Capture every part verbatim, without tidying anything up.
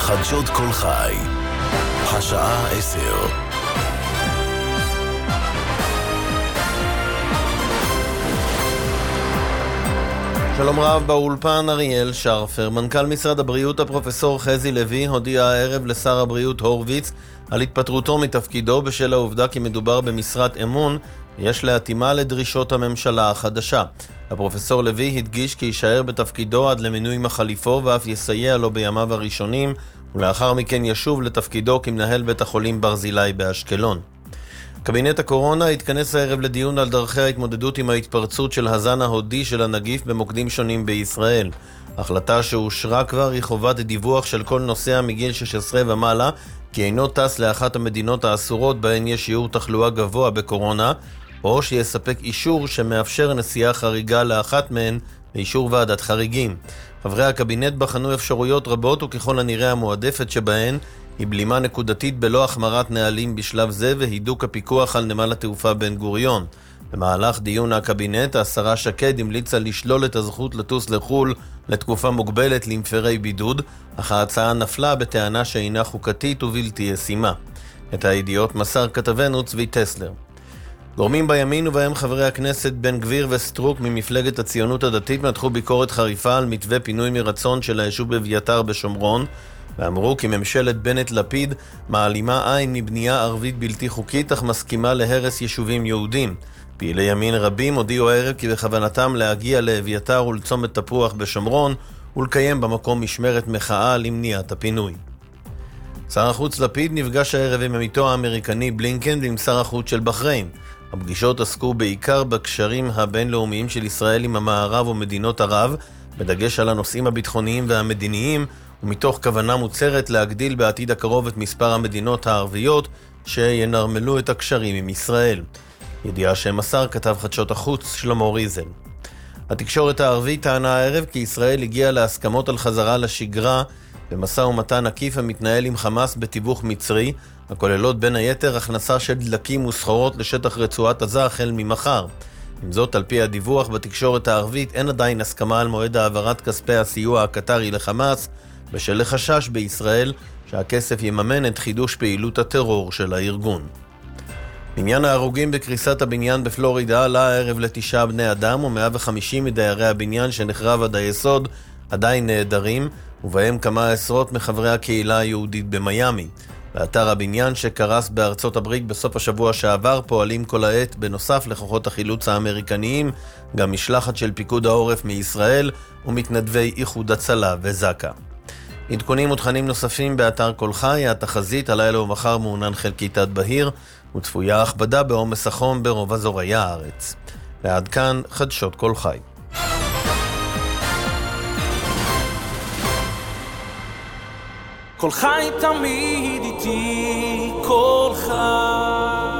חדשות כל חי, השעה עשר. שלום רב, באולפן אריאל שרפר. מנכ"ל משרד הבריאות הפרופסור חזי לוי הודיע הערב לשר הבריאות הורוביץ על התפטרותו מתפקידו בשל העובדה כי מדובר במשרת אמון ויש להתאימה לדרישות הממשלה החדשה. הפרופסור לוי הדגיש כי יישאר בתפקידו עד למינוי מחליפו ואף יסייע לו בימיו הראשונים, ולאחר מכן ישוב לתפקידו כמנהל בית החולים ברזילי באשקלון. קבינט הקורונה התכנס הערב לדיון על דרכי ההתמודדות עם ההתפרצות של הזן ההודי של הנגיף במוקדים שונים בישראל. החלטה שאושרה כבר היא חובת דיווח של כל נוסע מגיל שש עשרה ומעלה כי אינו טס לאחת המדינות האסורות בהן יש שיעור תחלואה גבוה בקורונה, או שיספק אישור שמאפשר נסיעה חריגה לאחת מהן לאישור ועדת חריגים. חברי הקבינט בחנו אפשרויות רבות וככל הנראה המועדפת שבהן היא בלימה נקודתית בלא החמרת נהלים בשלב זה והידוק הפיקוח על נמל התעופה בן גוריון. במהלך דיון הקבינט, השרה שקד המליצה לשלול את הזכות לטוס לחול לתקופה מוגבלת למפרי בידוד, אך ההצעה נפלה בטענה שאינה חוקתית ובלתי ישימה. את הידיעות מסר כתבנו צבי טסלר. גורמים בימין ובהם חברי הכנסת בן גביר וסטרוק ממפלגת הציונות הדתית מתחו ביקורת חריפה על מתווה פינוי מרצון של היישוב אביתר בשומרון, ואמרו כי ממשלת בנט לפיד מעלימה עין מבנייה ערבית בלתי חוקית אך מסכימה להרס יישובים יהודים. פעילי ימין רבים הודיעו הערב כי בכוונתם להגיע לאביתר ולצומת תפוח בשומרון ולקיים במקום משמרת מחאה למניעת הפינוי. שר החוץ לפיד נפגש הערב עם עמיתו האמריקני בלינקן ועם שר החוץ של בחריין. הפגישות עסקו בעיקר בקשרים הבינלאומיים של ישראל עם המערב ומדינות ערב, בדגש על הנושאים הביטחוניים והמדיניים, ומתוך כוונה מוצהרת להגדיל בעתיד הקרוב את מספר המדינות הערביות שינרמלו את הקשרים עם ישראל. ידיעה שמסר כתב חדשות החוץ שלמה ריזל. התקשורת הערבית טענה הערב כי ישראל הגיעה להסכמות על חזרה לשגרה במשא ומתן עקיף המתנהל עם חמאס בתיווך מצרי, הכוללות בין היתר הכנסה של דלקים וסחורות לשטח רצועת עזה החל ממחר. עם זאת, על פי הדיווח בתקשורת הערבית אין עדיין הסכמה על מועד העברת כספי הסיוע הקטרי לחמאס, בשל לחשש בישראל שהכסף יממן את חידוש פעילות הטרור של הארגון. בניין ההרוגים בקריסת הבניין בפלורידה עלה הערב לתשעה בני אדם, ו-מאה וחמישים מדיירי הבניין שנחרב עד היסוד עדיין נעדרים, ובהם כמה עשרות מחברי הקהילה היהודית במיימי. באתר הבניין שקרס בארצות הברית בסוף השבוע שעבר פועלים כל העת בנוסף לכוחות החילוץ האמריקניים, גם משלחת של פיקוד העורף מישראל ומתנדבי איחוד הצלה וזקה. עדכונים ותכנים נוספים באתר כל חי, התחזית הלילה ומחר מעונן חלקית עד בהיר, וצפויה הכבדה בעומס החום ברוב אזורי הארץ. ועד כאן חדשות כל חי. כל חי תמיד איתי, כל חי.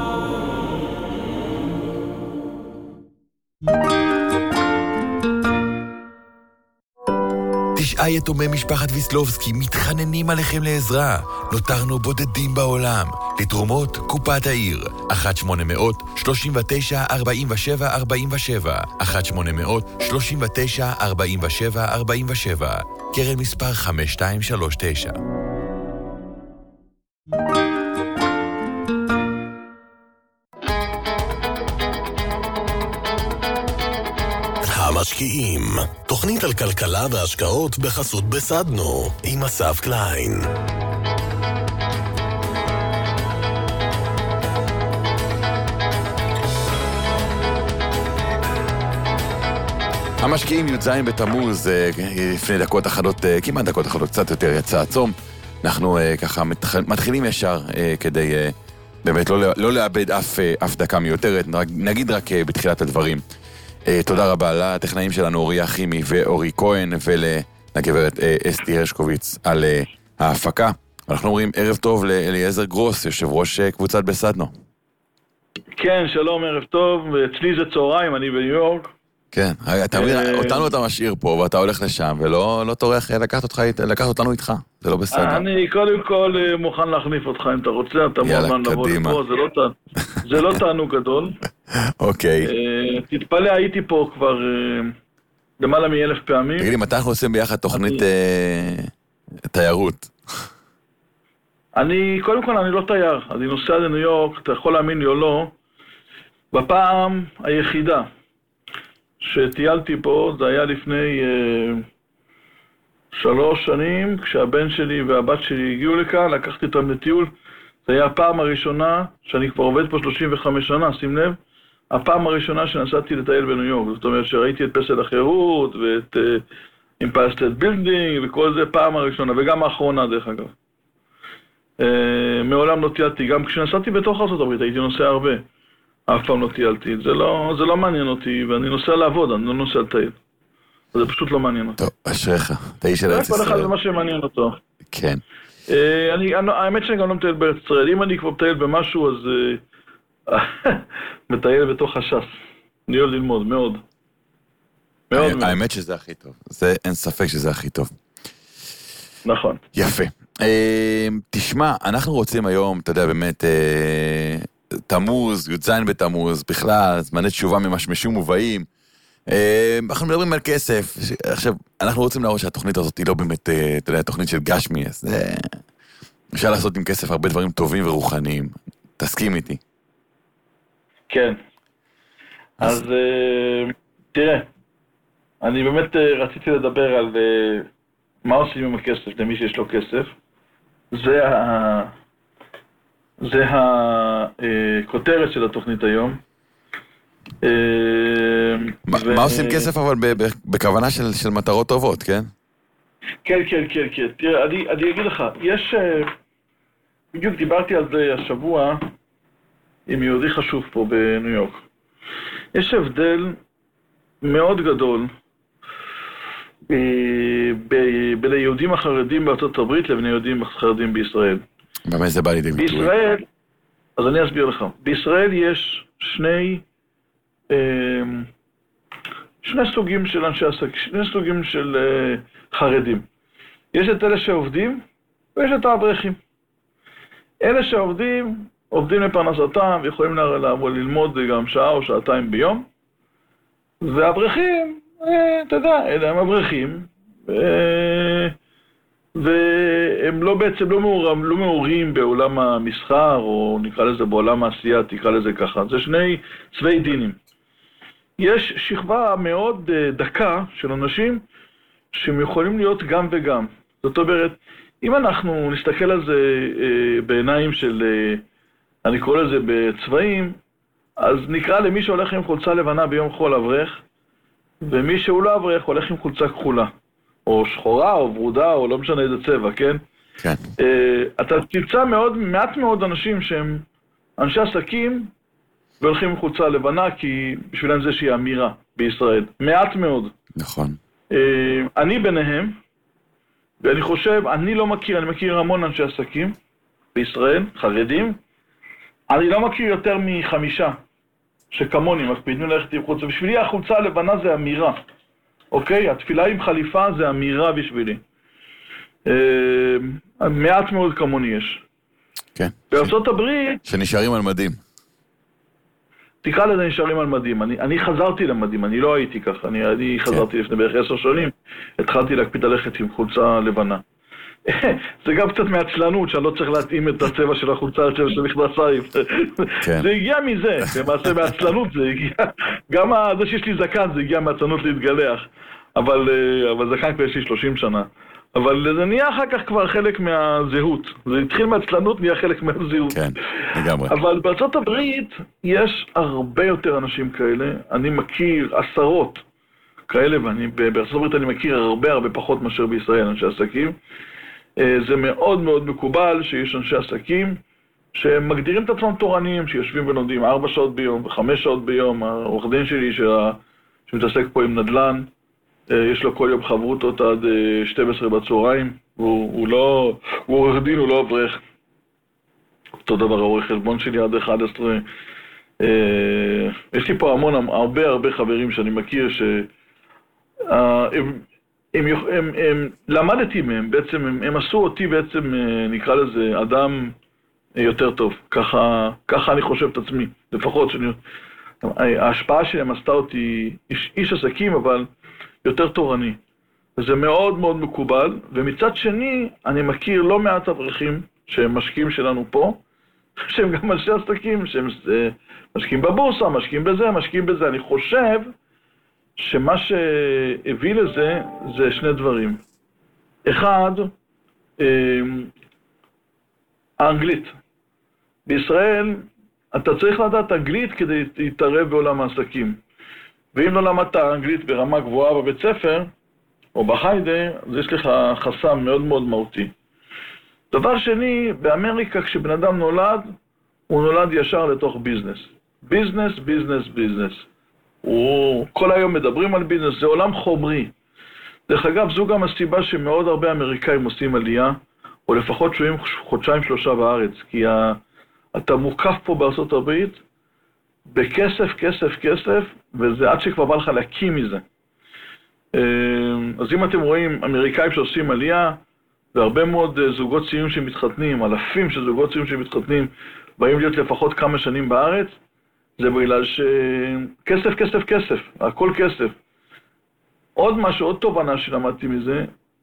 תשעה יתומי משפחת ויסלובסקי מתחננים עליכם לעזרה. נותרנו בודדים בעולם. לתרומות קופת העיר אחת שמונה מאות שלושים ותשע ארבעים ושבע ארבעים ושבע אחת שמונה מאות שלושים ותשע ארבעים ושבע ארבעים ושבע קרן מספר חמש שתיים שלוש תשע. המשקיעים, תוכנית על כלכלה והשקעות בחסות בסדנו, עם אסף קליין. המשקיעים י"ז בתמוז, לפני דקות אחדות, כמעט דקות אחדות, קצת יותר יצא הצום. אנחנו ככה מתחילים ישר כדי באמת לא, לא לאבד אף, אף דקה מיותרת, נגיד רק בתחילת הדברים. תודה רבה לטכנאים שלנו אוריה חימי ואורי כהן ולגברת אסתי הרשקוביץ על ההפקה. אנחנו אומרים ערב טוב לאליעזר גרוס, יושב ראש קבוצת בסדנו. כן, שלום, ערב טוב. אצלי זה צהריים, אני בניו יורק. כן, אתה מבין, אותנו אתה משאיר פה ואתה הולך לשם ולא לא טורח לקחת אותנו איתך, זה לא בסדר. אני קודם כל מוכן להחליף אותך אם אתה רוצה, אתה מוכן לבוא לפה, זה לא תענוג גדול. אוקיי. תתפלא, הייתי פה כבר למעלה מאלף פעמים. תגידי, מתי אנחנו עושים ביחד תוכנית תיירות? אני, קודם כל אני לא תייר, אני נוסע לניו יורק, אתה יכול להאמין לי או לא, בפעם היחידה שטיילתי פה, זה היה לפני אה, שלוש שנים, כשהבן שלי והבת שלי הגיעו לכאן, לקחתי אותם לטיול, זה היה הפעם הראשונה, שאני כבר עובד פה שלושים וחמש שנה, שים לב, הפעם הראשונה שנסעתי לטייל בניו יורק, זאת אומרת שראיתי את פסל החירות ואת Empire State Building וכל זה פעם הראשונה, וגם האחרונה דרך אגב. Uh, מעולם לא טיילתי, גם כשנסעתי בתוך ארצות הברית הייתי נוסע הרבה, אף פעם לא טיילתי, זה לא, זה לא מעניין אותי, ואני נוסע לעבוד, אני לא נוסע לטייל. זה פשוט לא מעניין אותי. טוב, אשריך, אתה איש של ארץ ישראל. כל אחד זה מה שמעניין אותו. כן. Uh, אני, האמת שאני גם לא מטייל בארץ ישראל, אם אני כבר מטייל במשהו, אז uh, מטייל בתוך הש"ס. אני אוהב ללמוד, מאוד. מאוד מאוד. האמת שזה הכי טוב, זה אין ספק שזה הכי טוב. נכון. יפה. תשמע, אנחנו רוצים היום, אתה יודע, באמת, תמוז, י"ז בתמוז, בכלל, זמני תשובה ממשמשים ובאים. אנחנו מדברים על כסף. עכשיו, אנחנו רוצים להראות שהתוכנית הזאת היא לא באמת, אתה יודע, תוכנית של גשמי, אז אפשר לעשות עם כסף הרבה דברים טובים ורוחניים. תסכים איתי. כן. אז תראה, אני באמת רציתי לדבר על מה עושים עם הכסף למי שיש לו כסף. זה ה... זה הכותרת של התוכנית היום. מה עושים כסף אבל בכוונה של מטרות טובות, כן? כן, כן, כן, כן. תראה, אני אגיד לך, יש... בדיוק דיברתי על זה השבוע עם יהודי חשוב פה בניו יורק. יש הבדל מאוד גדול בין היהודים החרדים בארצות הברית לבין היהודים החרדים בישראל. במה זה בא לידי ביטוי? בישראל, אז אני אסביר לך. בישראל יש שני שני סוגים של אנשי עסק, שני סוגים של חרדים. יש את אלה שעובדים ויש את האברכים. אלה שעובדים, עובדים לפרנסתם ויכולים ללמוד גם שעה או שעתיים ביום. והאברכים, אתה יודע, אלה הם אברכים, והם לא בעצם לא מעורים, לא מעורים בעולם המסחר, או נקרא לזה בעולם העשייה, תקרא לזה ככה. זה שני צווי דינים. יש שכבה מאוד דקה של אנשים שהם יכולים להיות גם וגם. זאת אומרת, אם אנחנו נסתכל על זה בעיניים של, אני קורא לזה בצבעים, אז נקרא למי שהולך עם חולצה לבנה ביום חול אברך, ומי שהוא לא אברך הולך עם חולצה כחולה, או שחורה, או ברודה, או לא משנה איזה צבע, כן? כן. אתה תמצא מאוד, מעט מאוד אנשים שהם אנשי עסקים, והולכים עם חולצה לבנה, כי בשבילם זה שהיא אמירה בישראל. מעט מאוד. נכון. אני ביניהם, ואני חושב, אני לא מכיר, אני מכיר המון אנשי עסקים בישראל, חרדים, אני לא מכיר יותר מחמישה שכמוני מקפידים ללכת עם חולצה. בשבילי החולצה הלבנה זה אמירה, אוקיי? התפילה עם חליפה זה אמירה בשבילי. מעט מאוד כמוני יש. כן. בארצות הברית... שנשארים על מדים. תקרא לזה נשארים על מדים. אני, אני חזרתי למדים, אני לא הייתי ככה. אני, אני חזרתי לפני בערך עשר שנים, התחלתי להקפיד ללכת עם חולצה לבנה. זה גם קצת מעצלנות, שאני לא צריך להתאים את הצבע של החולצה לצבע של מכנסיים. זה הגיע מזה, למעשה מעצלנות זה הגיע. גם זה שיש לי זקן, זה הגיע מעצלנות להתגלח. אבל, אבל זקן כבר יש לי שלושים שנה. אבל זה נהיה אחר כך כבר חלק מהזהות. זה התחיל מעצלנות, נהיה חלק מהזהות. כן, לגמרי. אבל בארצות הברית יש הרבה יותר אנשים כאלה. אני מכיר עשרות כאלה, ואני בארצות הברית אני מכיר הרבה הרבה פחות מאשר בישראל, אנשי עסקים. זה מאוד מאוד מקובל שיש אנשי עסקים שמגדירים את עצמם תורניים, שיושבים ולומדים ארבע שעות ביום וחמש שעות ביום. העורך דין שלי שמתעסק פה עם נדל"ן, יש לו כל יום חברותות עד שתים עשרה בצהריים, הוא, הוא לא, הוא עורך דין, הוא לא אברך. אותו דבר העורך חשבון שלי עד אחת עשרה. יש לי פה המון, הרבה הרבה חברים שאני מכיר ש... הם, הם, הם, הם, למדתי מהם, בעצם הם, הם עשו אותי בעצם, נקרא לזה, אדם יותר טוב. ככה, ככה אני חושב את עצמי, לפחות שאני... ההשפעה שלהם עשתה אותי איש, איש עסקים, אבל יותר תורני. וזה מאוד מאוד מקובל, ומצד שני, אני מכיר לא מעט אברכים שהם משקיעים שלנו פה, שהם גם אנשי עסקים, שהם משקיעים בבורסה, משקיעים בזה, משקיעים בזה. אני חושב שמה שהביא לזה זה שני דברים. אחד, האנגלית. בישראל אתה צריך לדעת אנגלית כדי להתערב בעולם העסקים. ואם לא למדת אנגלית ברמה גבוהה בבית ספר, או בחיידה, אז יש לך חסם מאוד מאוד מהותי. דבר שני, באמריקה כשבן אדם נולד, הוא נולד ישר לתוך ביזנס. ביזנס, ביזנס, ביזנס. הוא, כל היום מדברים על ביזנס, זה עולם חומרי. דרך אגב, זו גם הסיבה שמאוד הרבה אמריקאים עושים עלייה, או לפחות שוהים חודשיים שלושה בארץ, כי ה, אתה מוקף פה בארצות הברית, בכסף, כסף, כסף, וזה עד שכבר בא לך להקים מזה. אז אם אתם רואים אמריקאים שעושים עלייה, והרבה מאוד זוגות צעירים שמתחתנים, אלפים של זוגות צעירים שמתחתנים, באים להיות לפחות כמה שנים בארץ, זה בגלל שכסף, כסף, כסף, הכל כסף. עוד משהו, עוד תובנה שלמדתי מזה,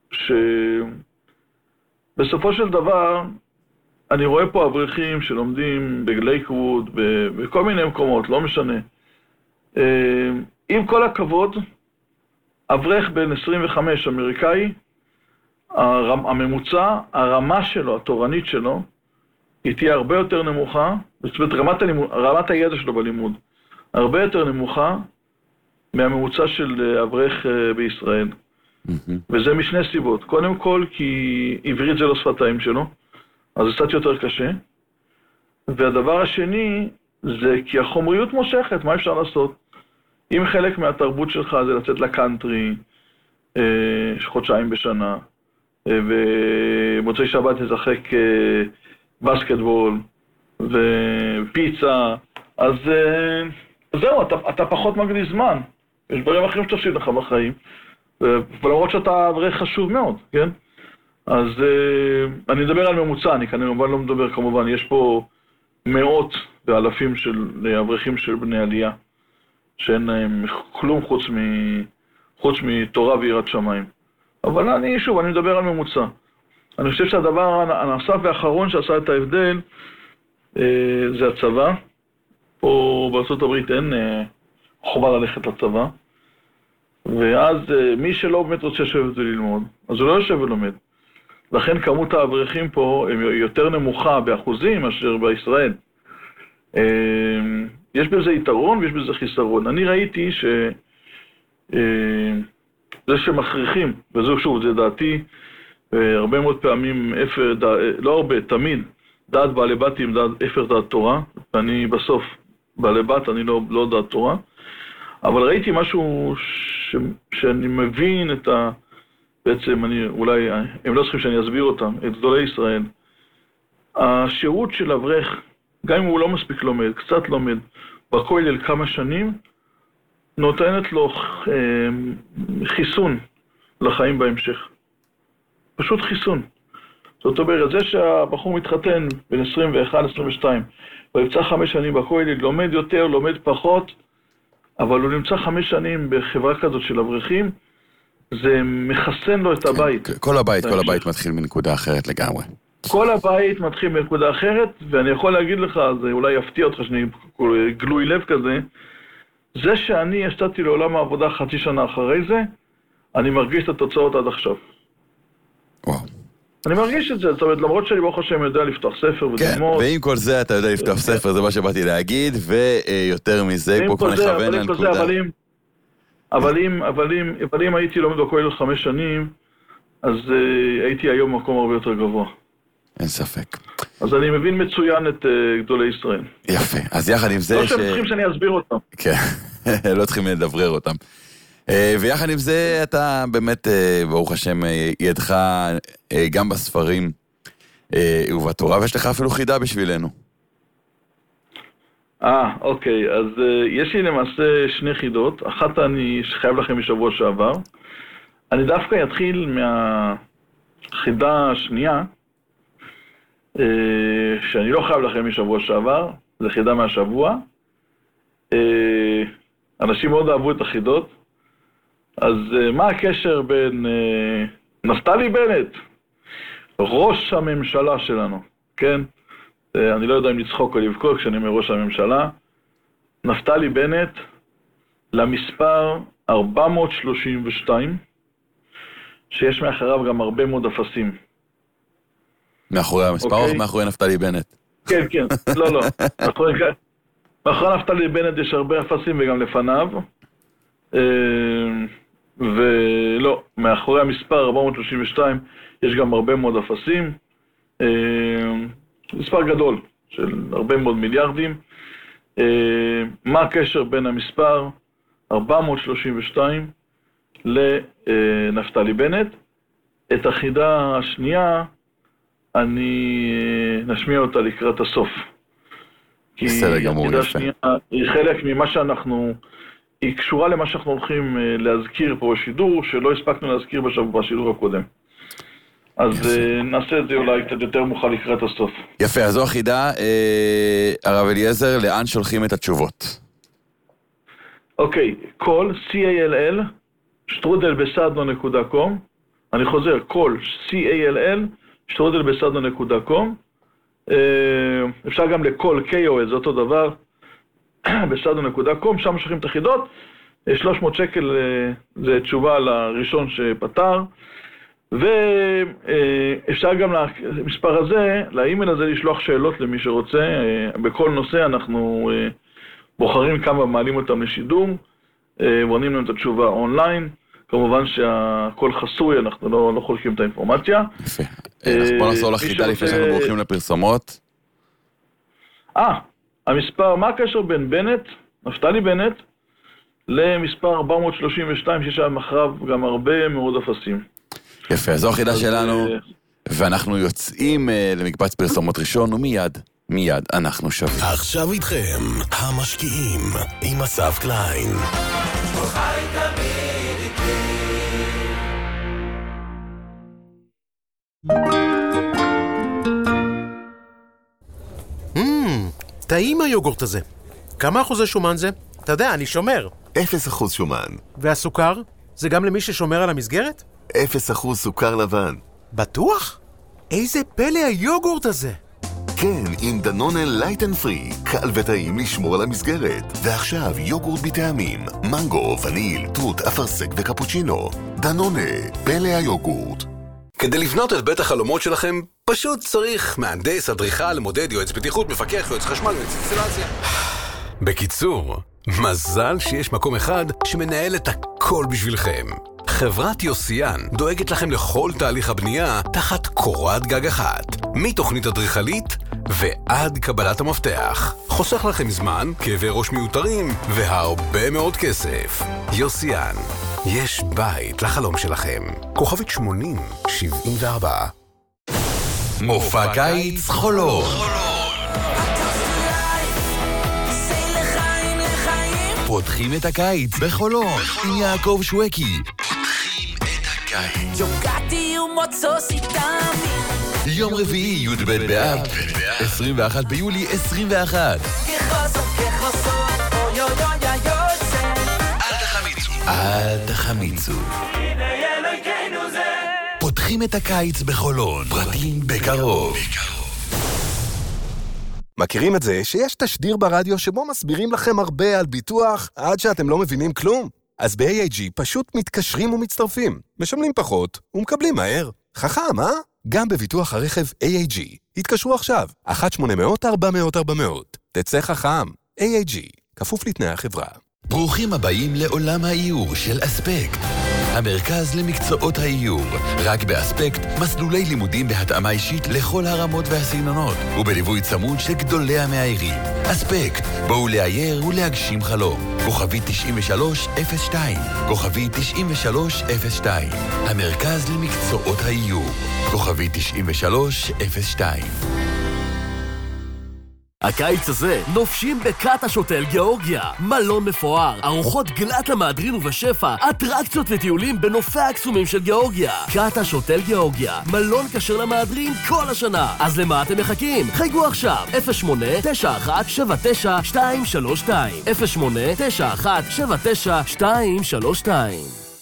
שבסופו של דבר, אני רואה פה אברכים שלומדים בלייקווד, בכל מיני מקומות, לא משנה. עם כל הכבוד, אברך בן עשרים וחמש אמריקאי, הממוצע, הרמה שלו, התורנית שלו, היא תהיה הרבה יותר נמוכה, זאת אומרת, רמת, הלימוד, רמת הידע שלו בלימוד, הרבה יותר נמוכה מהממוצע של אברך בישראל. Mm-hmm. וזה משני סיבות. קודם כל, כי עברית זה לא שפתיים שלו, אז זה קצת יותר קשה. והדבר השני, זה כי החומריות מושכת, מה אפשר לעשות? אם חלק מהתרבות שלך זה לצאת לקאנטרי, חודשיים בשנה, ומוצאי שבת נשחק בסקטבול ופיצה, אז זהו, אתה, אתה פחות מגדיל זמן. יש דברים אחרים שתעשי לך בחיים, ולמרות שאתה אברך חשוב מאוד, כן? אז אני מדבר על ממוצע, אני כנראה לא מדבר כמובן, יש פה מאות ואלפים של אברכים של בני עלייה, שאין להם כלום חוץ, מ... חוץ מתורה ויראת שמיים. אבל אני, שוב, אני מדבר על ממוצע. אני חושב שהדבר הנוסף והאחרון שעשה את ההבדל, אה, זה הצבא. פה בארצות הברית אין אה, חובה ללכת לצבא. ואז אה, מי שלא באמת רוצה לשבת וללמוד, אז הוא לא יושב ולומד. לכן כמות האברכים פה היא יותר נמוכה באחוזים מאשר בישראל. אה, יש בזה יתרון ויש בזה חיסרון. אני ראיתי ש... אה, זה שמכריחים, וזו שוב, זה דעתי, הרבה מאוד פעמים, אפר, דע, לא הרבה, תמיד, דעת בעלי בתים, דעת, אפר דעת תורה, ואני בסוף בעלי בת, אני לא, לא דעת תורה, אבל ראיתי משהו ש, שאני מבין את ה... בעצם, אני, אולי, הם לא צריכים שאני אסביר אותם, את גדולי ישראל. השירות של אברך, גם אם הוא לא מספיק לומד, קצת לומד, בכולל כמה שנים, נותנת לו חיסון לחיים בהמשך. פשוט חיסון. זאת אומרת, זה שהבחור מתחתן בין עשרים ואחת עשרים ושתיים, ונמצא חמש שנים בכולל, לומד יותר, לומד פחות, אבל הוא נמצא חמש שנים בחברה כזאת של אברכים, זה מחסן לו את הבית. כל הבית, כל הבית מתחיל מנקודה אחרת לגמרי. כל הבית מתחיל מנקודה אחרת, ואני יכול להגיד לך, זה אולי יפתיע אותך שאני גלוי לב כזה, זה שאני יצאתי לעולם העבודה חצי שנה אחרי זה, אני מרגיש את התוצאות עד עכשיו. וואו. אני מרגיש את זה, זאת אומרת, למרות שאני ברוך השם יודע לפתוח ספר וללמוד. כן, ועם כל זה אתה יודע לפתוח ספר, זה מה שבאתי להגיד, ויותר מזה, פה כבר נכוון לנקודה. אבל אם, אבל אם, אבל אם הייתי לומד בכולל חמש שנים, אז הייתי היום מקום הרבה יותר גבוה. אין ספק. אז אני מבין מצוין את גדולי ישראל. יפה, אז יחד עם זה לא שהם צריכים שאני אסביר אותם. כן, לא צריכים לדברר אותם. ויחד עם זה אתה באמת, ברוך השם, ידך גם בספרים ובתורה, ויש לך אפילו חידה בשבילנו. אה, אוקיי, אז יש לי למעשה שני חידות. אחת אני חייב לכם משבוע שעבר. אני דווקא אתחיל מהחידה השנייה, שאני לא חייב לכם משבוע שעבר, זה חידה מהשבוע. אנשים מאוד אהבו את החידות. אז מה הקשר בין נפתלי בנט, ראש הממשלה שלנו, כן? אני לא יודע אם לצחוק או לבכות כשאני אומר ראש הממשלה. נפתלי בנט למספר ארבע מאות שלושים ושתיים, שיש מאחריו גם הרבה מאוד אפסים. מאחורי המספר או מאחורי נפתלי בנט? כן, כן, לא, לא. מאחורי נפתלי בנט יש הרבה אפסים וגם לפניו. ולא, מאחורי המספר ארבע מאות שלושים ושתיים יש גם הרבה מאוד אפסים. מספר גדול של הרבה מאוד מיליארדים. מה הקשר בין המספר ארבע מאות שלושים ושתיים לנפתלי בנט? את החידה השנייה אני נשמיע אותה לקראת הסוף. כי החידה השנייה היא חלק ממה שאנחנו, היא קשורה למה שאנחנו הולכים להזכיר פה בשידור, שלא הספקנו להזכיר בשידור הקודם. אז נעשה את זה אולי קצת יותר מוכן לקראת הסוף. יפה, אז זו החידה. הרב אליעזר, לאן שולחים את התשובות? אוקיי, כל, C-A-L-L, שטרודל בסדנו נקודה קום. אני חוזר, כל, C-A-L-L, שטרודל בסדנו נקודה קום. אפשר גם לכל K O S, זה אותו דבר, בסדנו נקודה קום, שם שולחים את החידות. שלוש מאות שקל זה תשובה לראשון שפתר. ואפשר גם למספר הזה, לאימייל הזה, לשלוח שאלות למי שרוצה. בכל נושא אנחנו בוחרים כמה מעלים אותם לשידור, ועונים להם את התשובה אונליין. כמובן שהכל חסוי, אנחנו לא, לא חולקים את האינפורמציה. יפה. בוא נחזור לחידה לפני שאנחנו בורחים לפרסומות. אה, המספר, מה הקשר בין בנט, נפתלי בנט, למספר ארבע מאות שלושים ושתיים, שיש שם אחריו גם הרבה מאוד אפסים. יפה, זו החידה שלנו, ואנחנו יוצאים למקבץ פרסומות ראשון, ומיד, מיד אנחנו שווים. עכשיו איתכם, המשקיעים, עם אסף קליין. טעים היוגורט הזה. כמה אחוזי שומן זה? אתה יודע, אני שומר. אפס אחוז שומן. והסוכר? זה גם למי ששומר על המסגרת? אפס אחוז סוכר לבן. בטוח? איזה פלא היוגורט הזה. כן, עם דנונה לייט אנד פרי, קל וטעים לשמור על המסגרת. ועכשיו יוגורט בטעמים, מנגו, וניל, תות, אפרסק וקפוצ'ינו. דנונה, פלא היוגורט. כדי לבנות את בית החלומות שלכם, פשוט צריך מהנדס, אדריכל, מודד, יועץ בטיחות, מפקח, יועץ חשמל ואינסטלציה. בקיצור, מזל שיש מקום אחד שמנהל את הכל בשבילכם. חברת יוסיאן דואגת לכם לכל תהליך הבנייה תחת קורת גג אחת, מתוכנית אדריכלית ועד קבלת המפתח. חוסך לכם זמן, כאבי ראש מיותרים והרבה מאוד כסף. יוסיאן, יש בית לחלום שלכם. כוכבית שמונים שבעים וארבע. מופע קיץ חולון. פותחים את הקיץ בחולון עם יעקב שווקי. פותחים את הקיץ. יום רביעי י' ב' באב, עשרים ואחד ביולי עשרים ואחת. אל תחמיצו. אל תחמיצו. פותחים את הקיץ בחולון. פרטים בקרוב. מכירים את זה שיש תשדיר ברדיו שבו מסבירים לכם הרבה על ביטוח עד שאתם לא מבינים כלום? אז ב-איי איי ג'י פשוט מתקשרים ומצטרפים, משלמים פחות ומקבלים מהר. חכם, אה? גם בביטוח הרכב איי איי ג'י. התקשרו עכשיו, אחת שמונה אפס אפס ארבע אפס אפס ארבע אפס. תצא חכם. איי איי ג'י, כפוף לתנאי החברה. ברוכים הבאים לעולם האיור של אספקט. המרכז למקצועות האיור. רק באספקט, מסלולי לימודים בהתאמה אישית לכל הרמות והסגנונות, ובליווי צמוד של גדולי המאיירים. אספקט, בואו לאייר ולהגשים חלום. כוכבי תשעים ושלוש אפס שתיים. כוכבי תשעים ושלוש אפס שתיים. המרכז למקצועות האיור. כוכבי תשעים ושלוש אפס שתיים. הקיץ הזה נופשים בקאטה שוטל גיאורגיה. מלון מפואר, ארוחות גלת למהדרין ובשפע, אטרקציות וטיולים בנופי הקסומים של גיאורגיה. קאטה שוטל גיאורגיה, מלון כשר למהדרין כל השנה. אז למה אתם מחכים? חייגו עכשיו, אפס שמונה תשע אחת שבע תשע שתיים שלוש שתיים, אפס שמונה תשע אחת שבע תשע שתיים שלוש שתיים.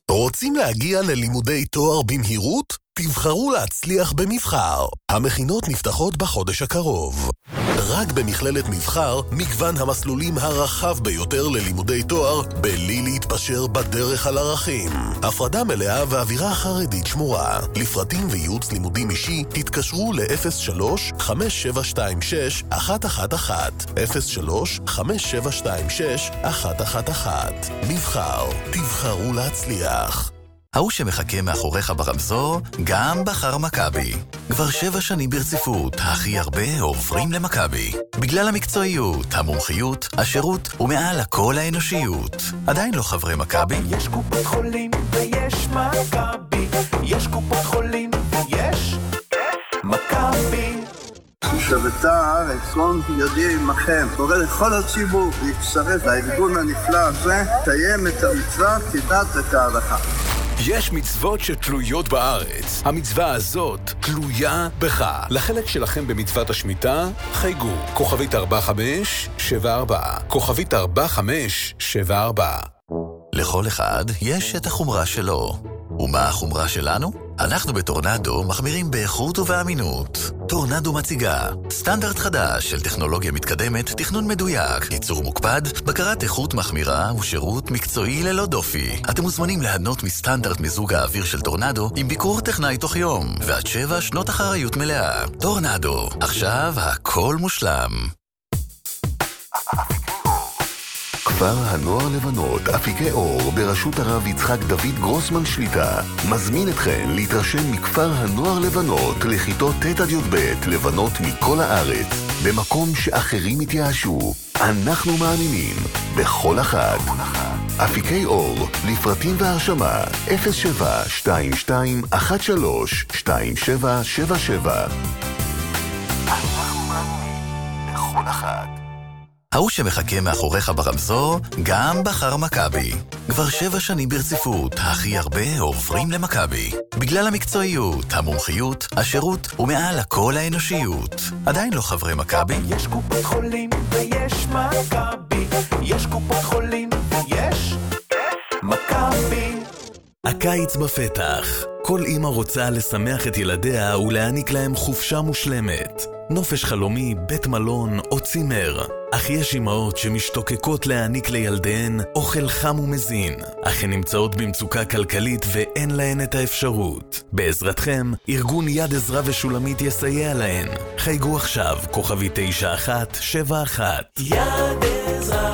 רוצים להגיע ללימודי תואר במהירות? תבחרו להצליח במבחר. המכינות נפתחות בחודש הקרוב. רק במכללת מבחר, מגוון המסלולים הרחב ביותר ללימודי תואר, בלי להתפשר בדרך על ערכים. הפרדה מלאה ואווירה חרדית שמורה. לפרטים וייעוץ לימודים אישי, תתקשרו ל-אפס שלוש חמש שבע שתיים שש אחת אחת אחת. אפס שלוש חמש שבע שתיים שש אחת אחת אחת. מבחר, תבחרו להצליח. ההוא שמחכה מאחוריך ברמזור, גם בחר מכבי. כבר שבע שנים ברציפות, הכי הרבה עוברים למכבי. בגלל המקצועיות, המומחיות, השירות ומעל הכל האנושיות. עדיין לא חברי מכבי? יש קופות חולים ויש מכבי. יש קופות חולים ויש מכבי. שבתא הארץ לא יודעים לכם, קורא לכל הציבור להצטרף לארגון הנפלא הזה, תיים את המצווה כדת וכהלכה. יש מצוות שתלויות בארץ. המצווה הזאת תלויה בך. לחלק שלכם במצוות השמיטה, חייגו. כוכבית ארבע חמש שבע ארבע. כוכבית ארבע חמש שבע ארבע. לכל אחד יש את החומרה שלו. ומה החומרה שלנו? אנחנו בטורנדו מחמירים באיכות ובאמינות. טורנדו מציגה סטנדרט חדש של טכנולוגיה מתקדמת, תכנון מדויק, ייצור מוקפד, בקרת איכות מחמירה ושירות מקצועי ללא דופי. אתם מוזמנים להנות מסטנדרט מיזוג האוויר של טורנדו עם ביקור טכנאי תוך יום, ועד שבע שנות אחריות מלאה. טורנדו, עכשיו הכל מושלם. כפר הנוער לבנות, אפיקי אור, בראשות הרב יצחק דוד גרוסמן שליטה, מזמין אתכן להתרשם מכפר הנוער לבנות לכיתות ט' עד י"ב לבנות מכל הארץ, במקום שאחרים התייאשו. אנחנו מאמינים בכל אחד. אפיקי אור, לפרטים והרשמה, אפס שבע שתיים שתיים אחת שלוש שתיים שבע שבע שבע. אנחנו מאמינים בכל אחד. ההוא שמחכה מאחוריך ברמזור, גם בחר מכבי. כבר שבע שנים ברציפות, הכי הרבה עוברים למכבי. בגלל המקצועיות, המומחיות, השירות ומעל הכל האנושיות. עדיין לא חברי מכבי? יש קופות חולים ויש מכבי. יש קופות חולים ויש מכבי. הקיץ בפתח. כל אמא רוצה לשמח את ילדיה ולהעניק להם חופשה מושלמת. נופש חלומי, בית מלון או צימר. אך יש אמהות שמשתוקקות להעניק לילדיהן אוכל חם ומזין, אך הן נמצאות במצוקה כלכלית ואין להן את האפשרות. בעזרתכם, ארגון יד עזרה ושולמית יסייע להן. חייגו עכשיו, כוכבי תשע אחת שבע אחת. יד עזרה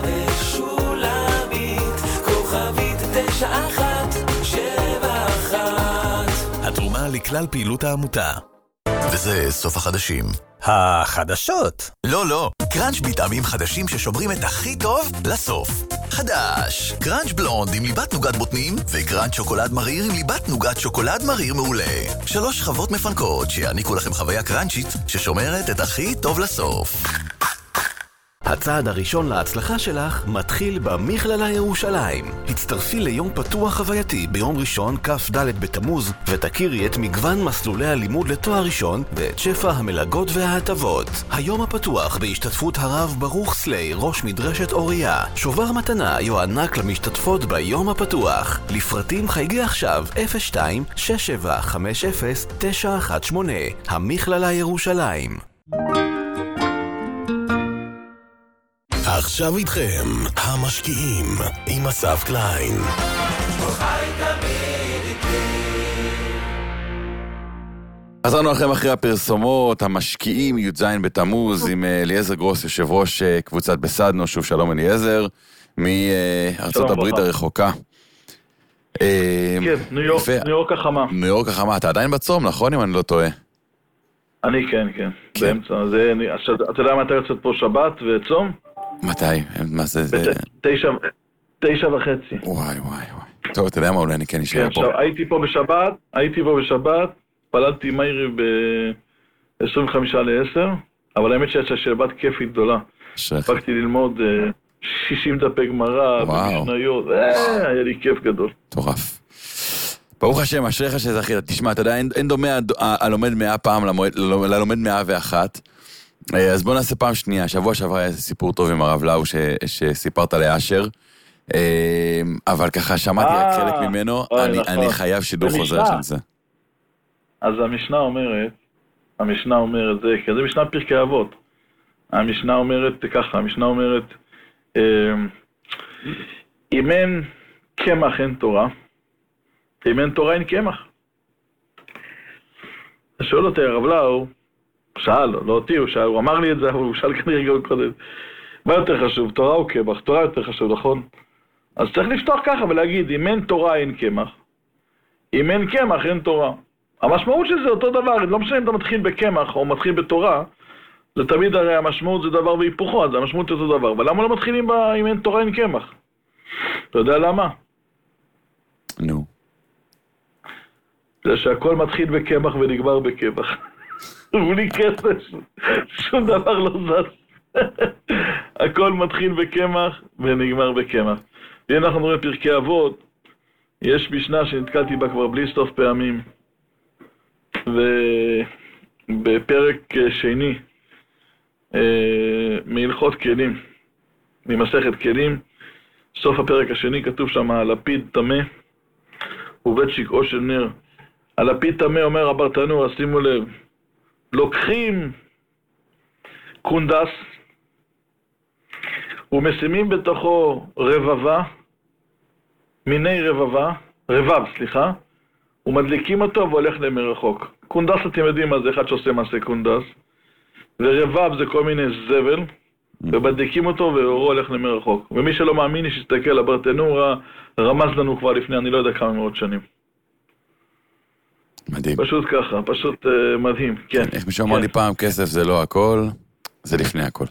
ושולמית, כוכבית תשע אחת שבע אחת. התרומה לכלל פעילות העמותה. וזה סוף החדשים. החדשות? לא, לא. קראנץ' בטעמים חדשים ששומרים את הכי טוב לסוף. חדש. קראנץ' בלונד עם ליבת נוגת בוטנים, וקראנץ' שוקולד מריר עם ליבת נוגת שוקולד מריר מעולה. שלוש שכבות מפנקות שיעניקו לכם חוויה קראנצ'ית ששומרת את הכי טוב לסוף. הצעד הראשון להצלחה שלך מתחיל במכללה ירושלים. הצטרפי ליום פתוח חווייתי ביום ראשון כ"ד בתמוז ותכירי את מגוון מסלולי הלימוד לתואר ראשון ואת שפע המלגות וההטבות. היום הפתוח בהשתתפות הרב ברוך סלי, ראש מדרשת אוריה. שובר מתנה יוענק למשתתפות ביום הפתוח. לפרטים חייגי עכשיו אפס שתיים שש שבע חמש אפס תשע אחת שמונה. המכללה ירושלים. עכשיו איתכם, המשקיעים, עם אסף קליין. חזרנו לכם אחרי הפרסומות, המשקיעים י"ז בתמוז, עם אליעזר גרוס, יושב ראש קבוצת בסדנו. שוב שלום אליעזר, מארצות הברית הרחוקה. כן, ניו יורק החמה. ניו יורק החמה, אתה עדיין בצום, נכון, אם אני לא טועה? אני כן, כן, באמצע. אתה יודע מתי יוצאת פה שבת וצום? מתי? מה זה? תשע, תשע וחצי. וואי, וואי, וואי. טוב, אתה יודע מה, אולי אני כן נשאר פה. הייתי פה בשבת, הייתי פה בשבת, פללתי מאירי ב-עשרים וחמש לעשר, אבל האמת שהייתה שבת כיפית גדולה. הספקתי ללמוד שישים דפי גמרא, במשניות, היה לי כיף גדול. טורף. ברוך השם, אשריך שזכית. תשמע, אתה יודע, אין דומה הלומד מאה פעם ללומד מאה ואחת. אז בוא נעשה פעם שנייה. שבוע שעבר היה סיפור טוב עם הרב לאו שסיפרת לאשר. אבל ככה שמעתי רק חלק ממנו, אני חייב שידור חוזר של זה. אז המשנה אומרת, המשנה אומרת זה, כי זה משנה פרקי אבות. המשנה אומרת ככה, המשנה אומרת, אם אין קמח אין תורה, אם אין תורה אין קמח. שואל אותי הרב לאו, שאל, לא אותי, הוא שאל, הוא אמר לי את זה, אבל הוא שאל כנראה גם קודם. מה יותר חשוב, תורה או קמח? תורה יותר חשוב, נכון? אז צריך לפתוח ככה ולהגיד, אם אין תורה אין קמח, אם אין קמח אין תורה. המשמעות של זה אותו דבר, לא משנה אם אתה מתחיל בקמח או מתחיל בתורה, זה תמיד הרי המשמעות זה דבר והיפוכו, אז המשמעות זה אותו דבר. אבל למה לא מתחילים בה, אם אין תורה אין קמח? אתה יודע למה? נו. זה שהכל מתחיל בקמח ונגמר בקמח. ובלי כסף, שום דבר לא זז. הכל מתחיל בקמח ונגמר בקמח. ואם אנחנו רואים פרקי אבות, יש משנה שנתקלתי בה כבר בלי סוף פעמים. ובפרק שני, מהלכות כלים, ממסכת כלים, סוף הפרק השני כתוב שם, הלפיד טמא ובית שקעו של נר. הלפיד טמא אומר הברטנורה, שימו לב, לוקחים קונדס ומשימים בתוכו רבבה, מיני רבבה, רבב, סליחה, ומדליקים אותו והולך למרחוק. קונדס אתם יודעים מה זה, אחד שעושה מעשה קונדס, ורבב זה כל מיני זבל, ומדליקים אותו ואורו הולך למרחוק. ומי שלא מאמין שיסתכל, הברטנורה רמז לנו כבר לפני, אני לא יודע כמה מאות שנים. מדהים. פשוט ככה, פשוט uh, מדהים, כן. איך מישהו אמר לי פעם, כסף זה לא הכל, זה לפני הכל.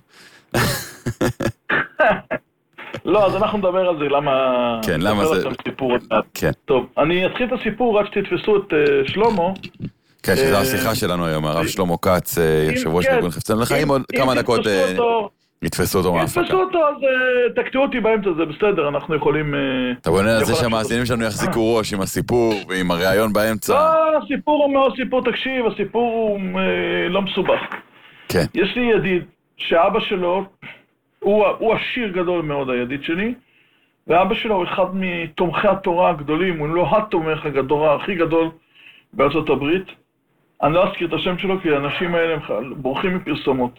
לא, אז אנחנו נדבר על זה, למה... כן, למה זה... סיפור כן. טוב, אני אתחיל את הסיפור רק שתתפסו את uh, שלמה. כן, שזו השיחה שלנו היום, הרב שלמה כץ, יושב ראש ארגון חפצנו לחיים, עוד כמה דקות יתפסו אותו מההפקה. יתפסו אותו, אז תקטעו אותי באמצע, זה בסדר, אנחנו יכולים... אתה בוא נראה על זה שהמאזינים שלנו יחזיקו ראש עם הסיפור ועם הרעיון באמצע. לא, הסיפור הוא מאוד סיפור, תקשיב, הסיפור הוא לא מסובך. כן. יש לי ידיד שאבא שלו, הוא עשיר גדול מאוד, הידיד שלי, ואבא שלו הוא אחד מתומכי התורה הגדולים, הוא לא התומך הגדול, הכי גדול בארצות הברית. אני לא אזכיר את השם שלו, כי האנשים האלה הם בורחים מפרסומות.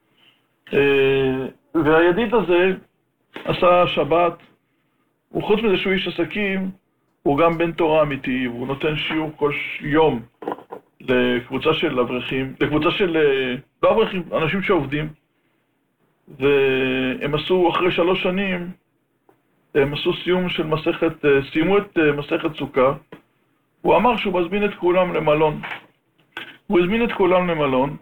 והידיד הזה עשה שבת, הוא חוץ מזה שהוא איש עסקים, הוא גם בן תורה אמיתי, והוא נותן שיעור כל יום לקבוצה של אברכים, לקבוצה של, לא אברכים, אנשים שעובדים, והם עשו אחרי שלוש שנים, הם עשו סיום של מסכת, סיימו את מסכת סוכה, הוא אמר שהוא מזמין את כולם למלון. הוא הזמין את כולם למלון,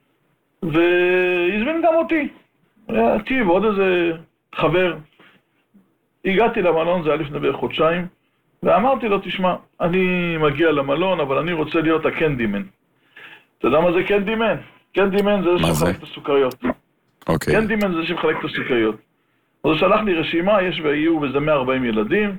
והזמין גם אותי. אותי ועוד איזה חבר. הגעתי למלון, זה היה לפני בערך חודשיים, ואמרתי לו, תשמע, אני מגיע למלון, אבל אני רוצה להיות הקנדימן. אתה יודע מה זה קנדימן? קנדימן זה זה שמחלק את הסוכריות. אוקיי. קנדימן זה שמחלק את הסוכריות. אז הוא שלח לי רשימה, יש ויהיו וזה מאה וארבעים ילדים,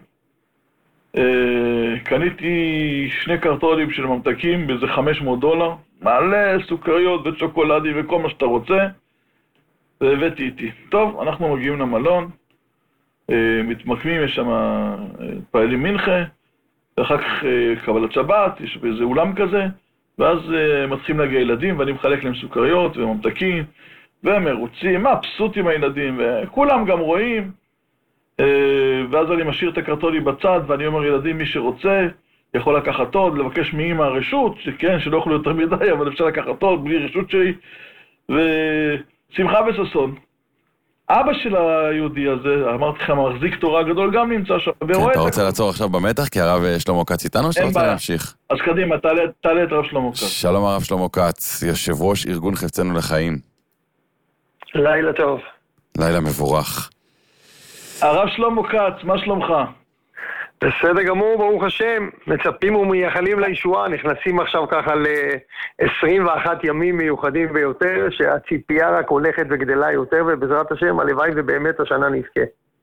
קניתי שני קרטונים של ממתקים באיזה חמש מאות דולר, מלא סוכריות וצ'וקולדים וכל מה שאתה רוצה, והבאתי איתי. טוב, אנחנו מגיעים למלון, מתמקמים, יש שם פעלים מנחה, ואחר כך קבלת שבת, יש באיזה אולם כזה, ואז מתחילים להגיע ילדים, ואני מחלק להם סוכריות וממתקים, והם מרוצים, מבסוטים הילדים, וכולם גם רואים, ואז אני משאיר את הקרטוני בצד, ואני אומר, ילדים, מי שרוצה, יכול לקחת עוד, לבקש מאמא הרשות, שכן, שלא יכולו יותר מדי, אבל אפשר לקחת עוד, בלי רשות שלי, ושמחה וססון. אבא של היהודי הזה, אמרתי לך, מחזיק תורה גדול, גם נמצא שם. כן, אתה רוצה לעצור עכשיו במתח, כי הרב שלמה כץ איתנו, שאתה רוצה להמשיך? אז קדימה, תעלה את הרב שלמה כץ. שלום הרב שלמה כץ, יושב ראש ארגון חפצנו לחיים. לילה טוב. לילה מבורך. הרב שלמה כץ, מה שלומך? בסדר גמור, ברוך השם. מצפים ומייחלים לישועה, נכנסים עכשיו ככה ל-עשרים ואחד ימים מיוחדים ביותר, שהציפייה רק הולכת וגדלה יותר, ובעזרת השם, הלוואי ובאמת השנה נזכה.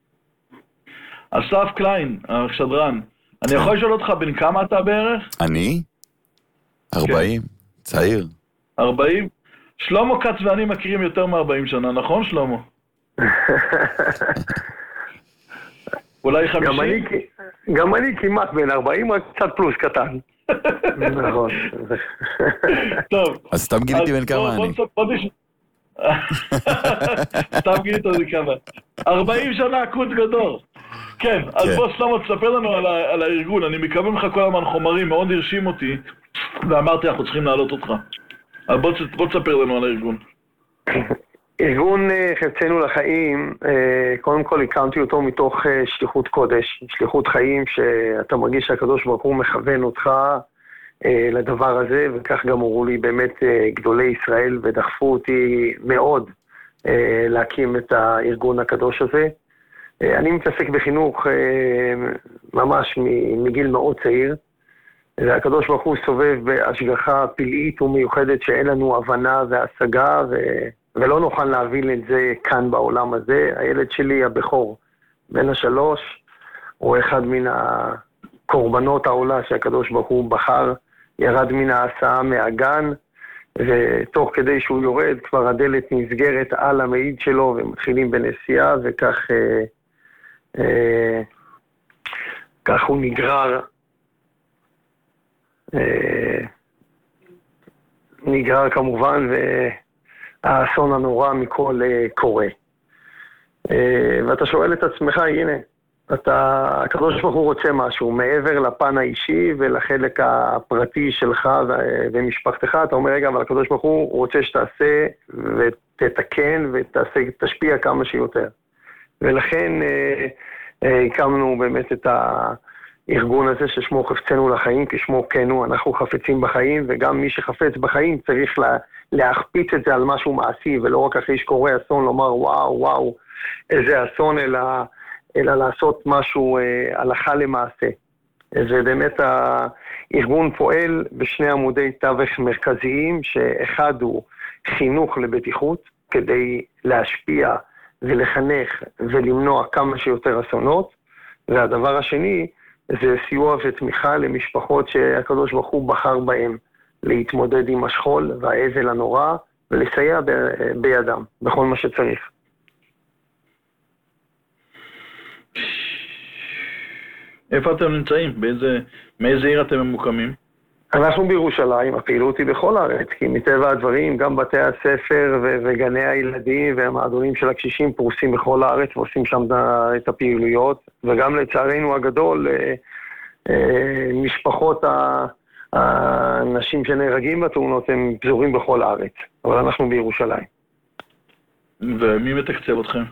אסף קליין, השדרן, אני יכול לשאול אותך בין כמה אתה בערך? אני? ארבעים, צעיר. ארבעים? שלמה כץ ואני מכירים יותר מ-ארבעים שנה, נכון שלמה? אולי חמישים? גם אני, גם אני כמעט בין ארבעים, רק קצת פלוס קטן. נכון. טוב. אז סתם גיליתי בין כמה אני. סתם גיליתי בין כמה. ארבעים שנה קוץ גדול. כן, אז בוא שלמה תספר לנו על הארגון. אני מקבל לך כל הזמן חומרים, מאוד הרשים אותי, ואמרתי אנחנו צריכים להעלות אותך. אז בוא תספר לנו על הארגון. ארגון חפצנו לחיים, קודם כל הקמתי אותו מתוך שליחות קודש, שליחות חיים שאתה מרגיש שהקדוש ברוך הוא מכוון אותך לדבר הזה, וכך גם הורו לי באמת גדולי ישראל ודחפו אותי מאוד להקים את הארגון הקדוש הזה. אני מתעסק בחינוך ממש מגיל מאוד צעיר, והקדוש ברוך הוא סובב בהשגחה פלאית ומיוחדת שאין לנו הבנה והשגה ו... ולא נוכל להבין את זה כאן בעולם הזה. הילד שלי, הבכור, בן השלוש, הוא אחד מן הקורבנות העולה שהקדוש ברוך הוא בחר, ירד מן ההסעה מהגן, ותוך כדי שהוא יורד כבר הדלת נסגרת על המעיד שלו, ומתחילים בנסיעה, וכך אה, אה, כך הוא נגרר, אה, נגרר כמובן, ו... האסון הנורא מכל uh, קורה. Uh, ואתה שואל את עצמך, הנה, אתה, הקדוש ברוך הוא רוצה משהו, מעבר לפן האישי ולחלק הפרטי שלך ו- ומשפחתך, אתה אומר, רגע, אבל הקדוש ברוך הוא רוצה שתעשה ותתקן ותשפיע כמה שיותר. ולכן uh, uh, הקמנו באמת את הארגון הזה ששמו חפצנו לחיים, כשמו כנו, אנחנו חפצים בחיים, וגם מי שחפץ בחיים צריך לה... להכפיץ את זה על משהו מעשי, ולא רק אחרי שקורה אסון לומר וואו וואו איזה אסון, אלא, אלא לעשות משהו אה, הלכה למעשה. ובאמת הארגון פועל בשני עמודי תווך מרכזיים, שאחד הוא חינוך לבטיחות, כדי להשפיע ולחנך ולמנוע כמה שיותר אסונות, והדבר השני זה סיוע ותמיכה למשפחות שהקדוש ברוך הוא בחר בהם, להתמודד עם השכול והאבל הנורא, ולסייע ב- בידם, בכל מה שצריך. איפה אתם נמצאים? באיזה, מאיזה עיר אתם ממוקמים? אנחנו בירושלים, הפעילות היא בכל הארץ, כי מטבע הדברים, גם בתי הספר ו- וגני הילדים והמועדונים של הקשישים פרוסים בכל הארץ, ועושים שם את הפעילויות, וגם לצערנו הגדול, משפחות ה... האנשים שנהרגים בתאונות הם פזורים בכל הארץ, אבל אנחנו בירושלים. ומי מתקצב אתכם?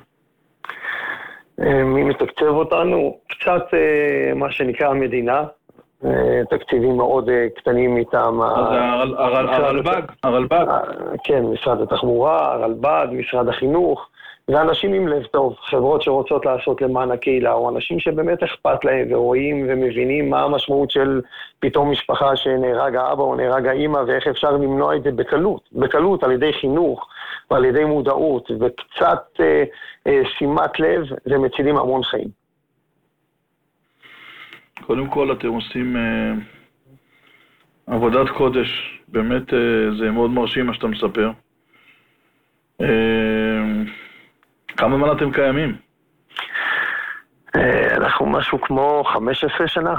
מי מתקצב אותנו? קצת מה שנקרא המדינה, תקציבים מאוד קטנים מטעם... הרלב"ג, הרלב"ג. כן, משרד התחבורה, הרלב"ג, משרד החינוך, ואנשים עם לב טוב, חברות שרוצות לעשות למען הקהילה, או אנשים שבאמת אכפת להם ורואים ומבינים מה המשמעות של פתאום משפחה שנהרג האבא או נהרג האמא, ואיך אפשר למנוע את זה בקלות, בקלות על ידי חינוך ועל ידי מודעות, וקצת אה, אה, שימת לב, זה מצילים המון חיים. קודם כל אתם עושים אה, עבודת קודש, באמת אה, זה מאוד מרשים מה שאתה מספר. אה, כמה זמן אתם קיימים? אנחנו משהו כמו חמש עשרה שנה.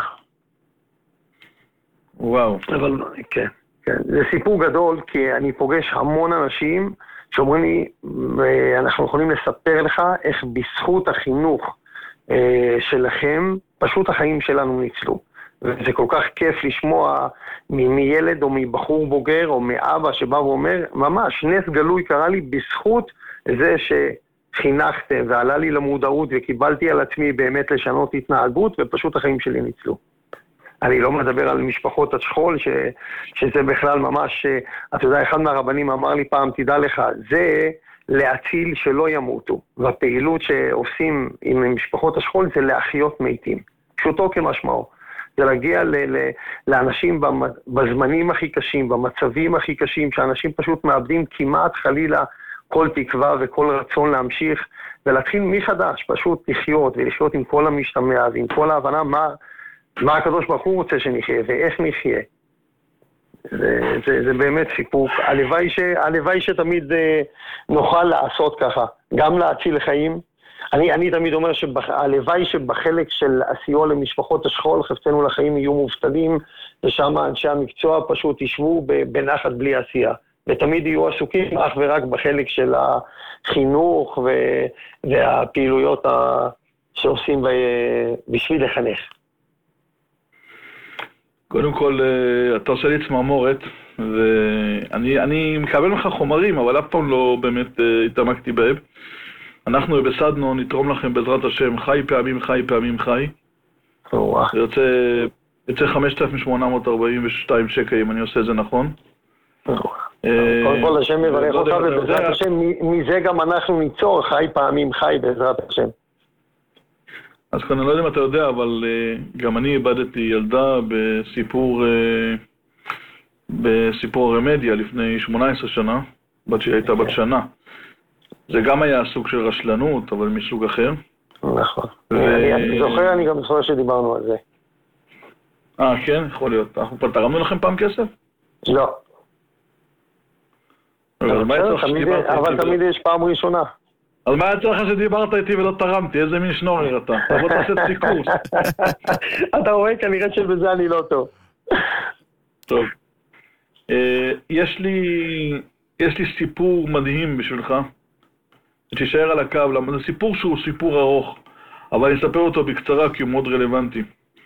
וואו. אבל כן, כן. זה סיפור גדול, כי אני פוגש המון אנשים שאומרים לי, אנחנו יכולים לספר לך איך בזכות החינוך שלכם, פשוט החיים שלנו ניצלו. וזה כל כך כיף לשמוע מילד או מבחור בוגר או מאבא שבא ואומר, ממש, נס גלוי קרה לי בזכות זה ש... חינכתם ועלה לי למודעות וקיבלתי על עצמי באמת לשנות התנהגות, ופשוט החיים שלי ניצלו. אני לא מדבר על משפחות השכול, ש, שזה בכלל ממש, אתה יודע, אחד מהרבנים אמר לי פעם, תדע לך, זה להציל שלא ימותו, והפעילות שעושים עם משפחות השכול זה להחיות מתים, פשוטו כמשמעו. זה להגיע ל, ל, לאנשים בזמנים הכי קשים, במצבים הכי קשים, שאנשים פשוט מאבדים כמעט חלילה כל תקווה וכל רצון להמשיך, ולהתחיל מחדש, פשוט לחיות, ולחיות עם כל המשתמע, ועם כל ההבנה מה, מה הקדוש ברוך הוא רוצה שנחיה, ואיך נחיה. זה, זה, זה באמת סיפוק. הלוואי, ש, הלוואי שתמיד נוכל לעשות ככה, גם להציל חיים, אני, אני תמיד אומר שהלוואי שבחלק של הסיוע למשפחות השכול, חפצנו לחיים יהיו מובטלים, ושם אנשי המקצוע פשוט ישבו בנחת בלי עשייה. ותמיד יהיו עסוקים אך ורק בחלק של החינוך ו, והפעילויות ה, שעושים בשביל לחנך. קודם כל, אתה עושה לי צמרמורת, ואני אני מקבל לך חומרים, אבל אף פעם לא באמת התעמקתי בהם. אנחנו בסדנו נתרום לכם בעזרת השם חי פעמים חי פעמים חי. יוצא, יוצא חמשת אלפים שמונה מאות ארבעים ושתיים שקל, אם אני עושה את זה נכון. קודם כל השם מברך אותך, ובעזרת השם מזה גם אנחנו ניצור חי פעמים חי בעזרת השם. אז כאן אני לא יודע אם אתה יודע, אבל גם אני איבדתי ילדה בסיפור בסיפור הרמדיה לפני שמונה עשרה שנה, בת שהיא הייתה בת שנה. זה גם היה סוג של רשלנות, אבל מסוג אחר. נכון. אני זוכר, אני גם זוכר שדיברנו על זה. אה, כן? יכול להיות. אנחנו כבר תרמנו לכם פעם כסף? לא. אבל תמיד יש פעם ראשונה. אז מה יצא לך שדיברת איתי ולא תרמתי? איזה מין שנורר אתה? תבוא תעשה סיכוס. אתה רואה, כנראה שבזה אני לא טוב. טוב. יש לי יש לי סיפור מדהים בשבילך. תישאר על הקו, זה סיפור שהוא סיפור ארוך, אבל אני אספר אותו בקצרה כי הוא מאוד רלוונטי.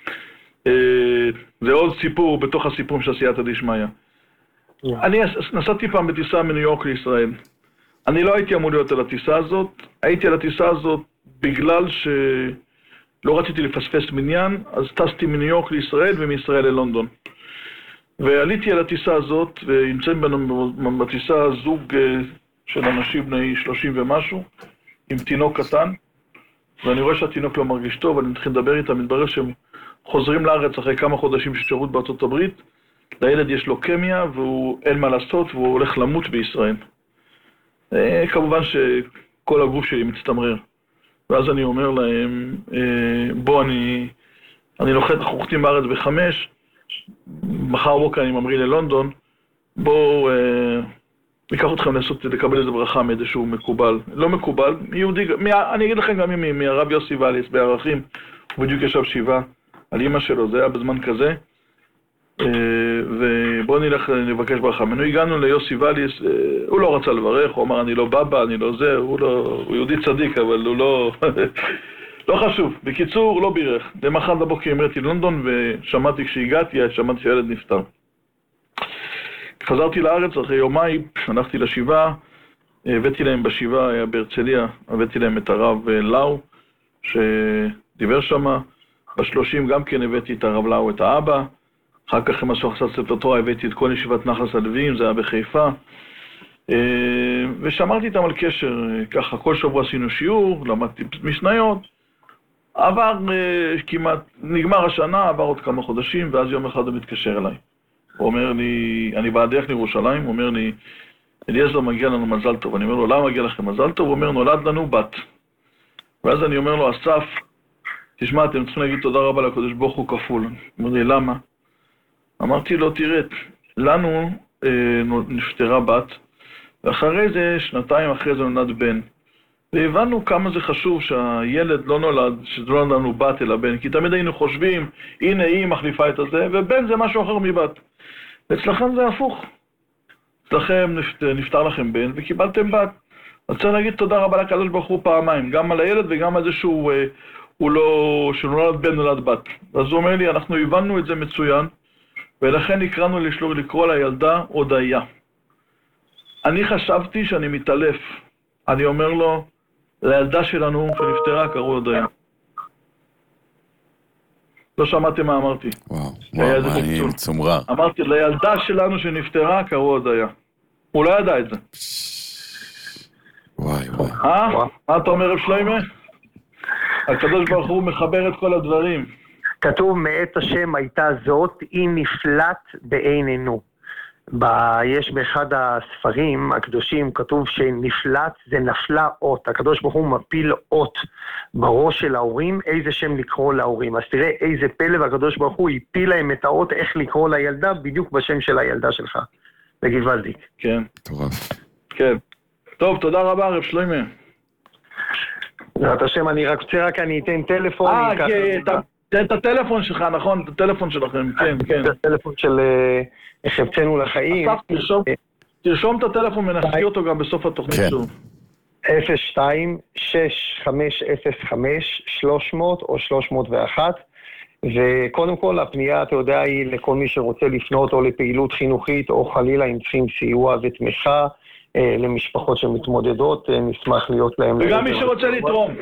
זה עוד סיפור בתוך הסיפור של עשייתא דשמיא. אני נסעתי פעם בטיסה מניו יורק לישראל. אני לא הייתי אמור להיות על הטיסה הזאת, הייתי על הטיסה הזאת בגלל שלא רציתי לפספס מניין, אז טסתי מניו יורק לישראל ומישראל ללונדון. ועליתי על הטיסה הזאת, ונמצאים בטיסה זוג של אנשים בני שלושים ומשהו, עם תינוק קטן, ואני רואה שהתינוק לא מרגיש טוב, אני מתחיל לדבר איתם, מתברר שהם חוזרים לארץ אחרי כמה חודשים של שירות בארצות הברית, לילד יש לוקמיה, והוא אין מה לעשות, והוא הולך למות בישראל. כמובן שכל הגוף שלי מצטמרר. ואז אני אומר להם, בוא, אני, אני לוחת, אנחנו חוחתים בארץ בחמש, מחר בוקר אני ממריא ללונדון, בואו ניקח אתכם לעשות, לקבל איזה ברכה מאיזשהו מקובל. לא מקובל, יהודי, מה, אני אגיד לכם גם מי, מהרב יוסי ואליס בערכים, הוא בדיוק ישב שבעה על אמא שלו, זה היה בזמן כזה, ובואו נלך לבקש ברכה. מנו הגענו ליוסי ואליס, הוא לא רצה לברך, הוא אמר אני לא בבא, אני לא זה, הוא, לא, הוא יהודי צדיק, אבל הוא לא... לא חשוב. בקיצור, לא בירך. למחרת בבוקר המראתי ללונדון, ושמעתי כשהגעתי, שמעתי שהילד נפטר. חזרתי לארץ אחרי יומיים, הלכתי לשבעה, הבאתי להם בשבעה, היה בהרצליה, הבאתי להם את הרב לאו, שדיבר שם. בשלושים גם כן הבאתי את הרב לאו, את האבא. אחר כך עם הסוחסת ספר תורה, הבאתי את כל ישיבת נחלס הלוויים, זה היה בחיפה. ושמרתי איתם על קשר, ככה כל שבוע עשינו שיעור, למדתי משניות. עבר כמעט, נגמר השנה, עבר עוד כמה חודשים, ואז יום אחד הוא מתקשר אליי. הוא אומר לי, אני בעדך לירושלים, הוא אומר לי, אליעזר מגיע לנו מזל טוב. אני אומר לו, למה מגיע לכם מזל טוב? הוא אומר, נולד לנו בת. ואז אני אומר לו, אסף, תשמע, אתם צריכים להגיד תודה רבה לקדוש ברוך הוא כפול. הוא אומר לי, למה? אמרתי לו, תראה, לנו אה, נפטרה בת, ואחרי זה, שנתיים אחרי זה נולד בן. והבנו כמה זה חשוב שהילד לא נולד, שזה לא נולד לנו בת אלא בן, כי תמיד היינו חושבים, הנה היא מחליפה את הזה, ובן זה משהו אחר מבת. ואצלכם זה הפוך. אצלכם נפטר לכם בן וקיבלתם בת. אז צריך להגיד תודה רבה לקדוש ברוך הוא פעמיים, גם על הילד וגם על זה שהוא אה, הוא לא, שנולד בן נולד בת. אז הוא אומר לי, אנחנו הבנו את זה מצוין, ולכן נקראנו לשלור לקרוא לילדה הודיה. אני חשבתי שאני מתעלף. אני אומר לו, לילדה שלנו שנפטרה קראו הודיה. לא שמעתם מה אמרתי. וואו, וואו, מה אני מצומרר. אמרתי, לילדה שלנו שנפטרה קראו הודיה. הוא לא ידע את זה. וואי וואי. אה? מה אתה אומר רב שלמה? הקדוש ברוך הוא מחבר את כל הדברים. כתוב מאת השם הייתה זאת, היא נפלט בעינינו. ב- יש באחד הספרים הקדושים, כתוב שנפלט זה נפלה אות. הקדוש ברוך הוא מפיל אות בראש של ההורים, איזה שם לקרוא להורים. אז תראה איזה פלא, והקדוש ברוך הוא הפיל להם את האות איך לקרוא לילדה, בדיוק בשם של הילדה שלך. בגבלדיק. כן. טורף. כן. טוב, תודה רבה רב שלמה. בעזרת השם, אני רק רוצה רק, אני אתן טלפון. אה, תן את הטלפון שלך, נכון, את הטלפון שלכם, כן, כן. את הטלפון של חפצנו לחיים. תרשום את הטלפון ונזכיר אותו גם בסוף התוכנית שוב. אפס שתיים שש חמש אפס חמש שלוש מאות או שלוש מאות ואחת, וקודם כל הפנייה, אתה יודע, היא לכל מי שרוצה לפנות או לפעילות חינוכית או חלילה אם צריכים סיוע ותמיכה למשפחות שמתמודדות, נשמח להיות להם. וגם מי שרוצה לתרום.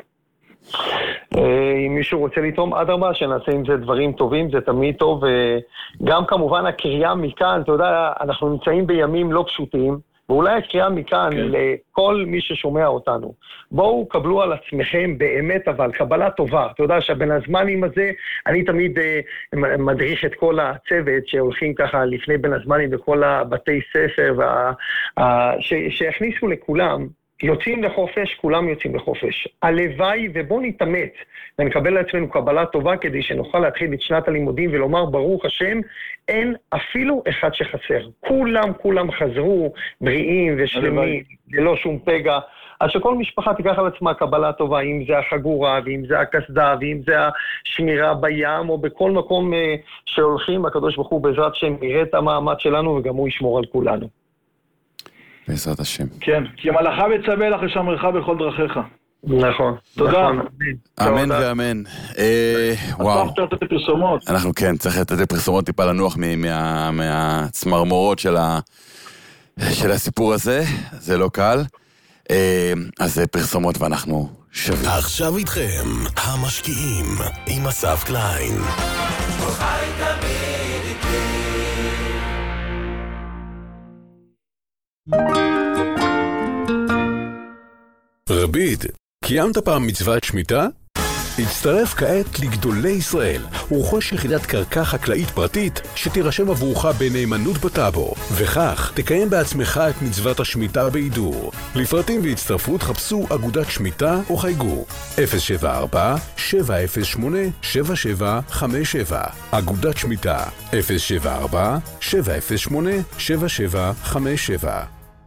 אם מישהו רוצה לתרום, עד ארבע, שנעשה עם זה דברים טובים, זה תמיד טוב, וגם כמובן הקריאה מכאן, אתה יודע, אנחנו נמצאים בימים לא פשוטים, ואולי הקריאה מכאן כן. לכל מי ששומע אותנו. בואו קבלו על עצמכם באמת, אבל קבלה טובה. אתה יודע שבין הזמנים הזה, אני תמיד uh, מדריך את כל הצוות שהולכים ככה לפני בין הזמנים בכל הבתי ספר, וה, uh, ש, שיכניסו לכולם, יוצאים לחופש, כולם יוצאים לחופש. הלוואי ובוא נתאמץ ונקבל לעצמנו קבלה טובה כדי שנוכל להתחיל את שנת הלימודים ולומר ברוך השם, אין אפילו אחד שחסר. כולם, כולם חזרו בריאים ושלמים, ללא שום פגע. אז שכל משפחה תיקח על עצמה קבלה טובה, אם זה החגורה, ואם זה הכסדה, ואם זה השמירה בים, או בכל מקום שהולכים, הקדוש ברוך הוא בעזרת השם יראה את המעמד שלנו, וגם הוא ישמור על כולנו. בעזרת השם. כן, כי המלאכה מצווה לך לשמרך בכל דרכיך. נכון. תודה. אמן ואמן. וואו. אנחנו כן, צריך לתת לפרסומות טיפה לנוח מהצמרמורות של הסיפור הזה, זה לא קל. אז פרסומות ואנחנו שווים. עכשיו איתכם, המשקיעים עם אסף קליין. רביד, קיימת פעם מצוות שמיטה? הצטרף כעת לגדולי ישראל, ורכוש יחידת קרקע חקלאית פרטית שתירשם עבורך בנאמנות בטאבו, וכך תקיים בעצמך את מצוות השמיטה בעידור. לפרטים והצטרפות חפשו אגודת שמיטה או חייגו אפס שבע ארבע שבע אפס שמונה שבע שבע חמש שבע. אגודת שמיטה אפס שבע ארבע שבע אפס שמונה שבע שבע חמש שבע.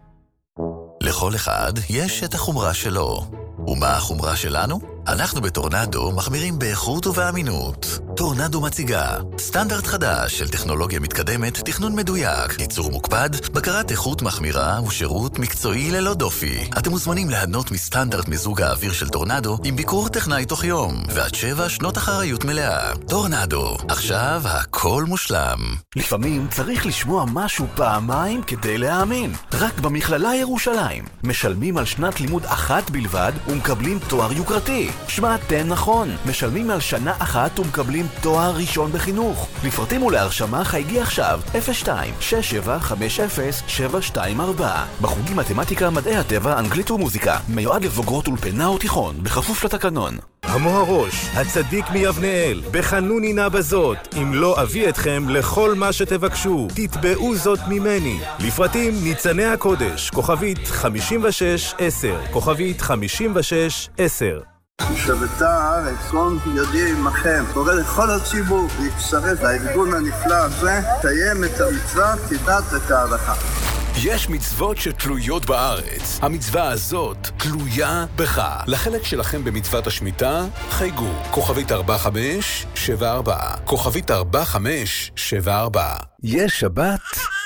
לכל אחד יש את החומרה שלו. ומה החומרה שלנו? אנחנו בטורנדו מחמירים באיכות ובאמינות. טורנדו מציגה סטנדרט חדש של טכנולוגיה מתקדמת, תכנון מדויק, ייצור מוקפד, בקרת איכות מחמירה ושירות מקצועי ללא דופי. אתם מוזמנים להנות מסטנדרט מיזוג האוויר של טורנדו עם ביקור טכנאי תוך יום, ועד שבע שנות אחריות מלאה. טורנדו, עכשיו הכל מושלם. לפעמים צריך לשמוע משהו פעמיים כדי להאמין. רק במכללה ירושלים משלמים על שנת לימוד אחת בלבד ומקבלים תואר יוקרתי. שמעתם נכון, משלמים על שנה אחת ומקבלים תואר ראשון בחינוך. לפרטים ולהרשמה חייגי עכשיו אפס שתיים שש שבע חמש אפס שבע שתיים ארבע. בחוגים מתמטיקה, מדעי הטבע, אנגלית ומוזיקה. מיועד לבוגרות אולפנה או תיכון, בכפוף לתקנון. המוהרוש, הצדיק מיבנאל, בחנוני נא בזאת, אם לא אביא אתכם לכל מה שתבקשו, תתבעו זאת ממני. לפרטים ניצני הקודש, כוכבית חמישים ושש עשר, כוכבית חמישים ושש עשר. שבתה הארץ, כל ידי עמכם, קורא לכל הציבור להצטרף לארגון הנפלא הזה, תיים את המצווה כדת וכהלכה. יש מצוות שתלויות בארץ. המצווה הזאת תלויה בך. לחלק שלכם במצוות השמיטה, חייגו כוכבית ארבע חמש שבע ארבע, כוכבית ארבע חמש שבע ארבע. יש שבת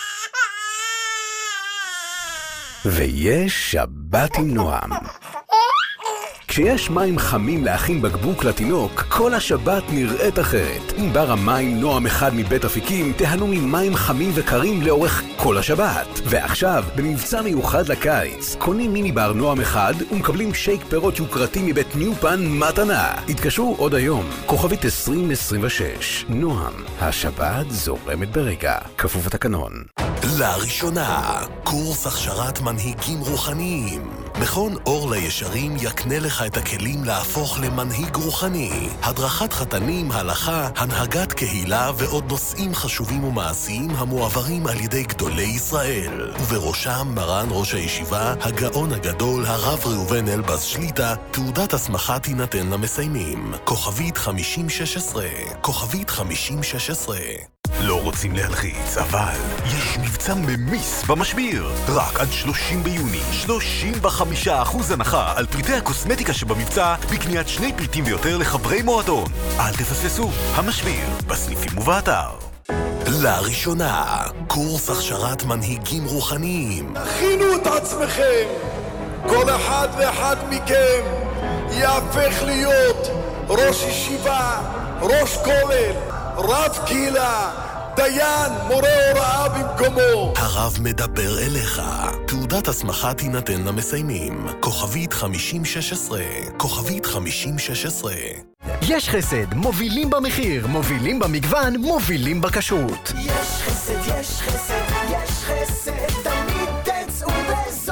ויש שבת עם נועם. כשיש מים חמים להכין בקבוק לתינוק, כל השבת נראית אחרת. עם בר המים נועם אחד מבית אפיקים, תהנו ממים חמים וקרים לאורך כל השבת. ועכשיו, במבצע מיוחד לקיץ, קונים מיני בר נועם אחד ומקבלים שייק פירות יוקרתי מבית ניופן מתנה. התקשרו עוד היום, כוכבית עשרים עשרים ושש. נועם, השבת זורמת ברגע. כפוף התקנון. לראשונה, קורס הכשרת מנהיגים רוחניים. מכון אור לישרים יקנה לך את הכלים להפוך למנהיג רוחני. הדרכת חתנים, הלכה, הנהגת קהילה ועוד נושאים חשובים ומעשיים המועברים על ידי גדולי ישראל. ובראשם מרן ראש הישיבה, הגאון הגדול, הרב ראובן אלבז שליטה, תעודת הסמכה תינתן למסיימים. כוכבית חמישים שש עשרה, כוכבית חמישים שש עשרה. לא רוצים להלחיץ, אבל יש מבצע ממיס במשביר. רק עד שלושים ביוני, שלושים וחמישה אחוז הנחה על פריטי הקוסמטיקה שבמבצע בקניית שני פריטים ויותר לחברי מועדון. אל תפספסו, המשביר, בסניפים ובאתר. לראשונה, קורס הכשרת מנהיגים רוחניים. הכינו את עצמכם! כל אחד ואחד מכם יהפך להיות ראש ישיבה, ראש כולל, רב קהילה, דיין, מורה הוראה במקומו. הרב מדבר אליך. תעודת הסמכה תינתן למסיימים. כוכבית חמישים שש עשרה. כוכבית חמישים שש עשרה. יש חסד, מובילים במחיר, מובילים במגוון, מובילים בכשרות. יש חסד, יש חסד, יש חסד, תמיד תצאו בזול.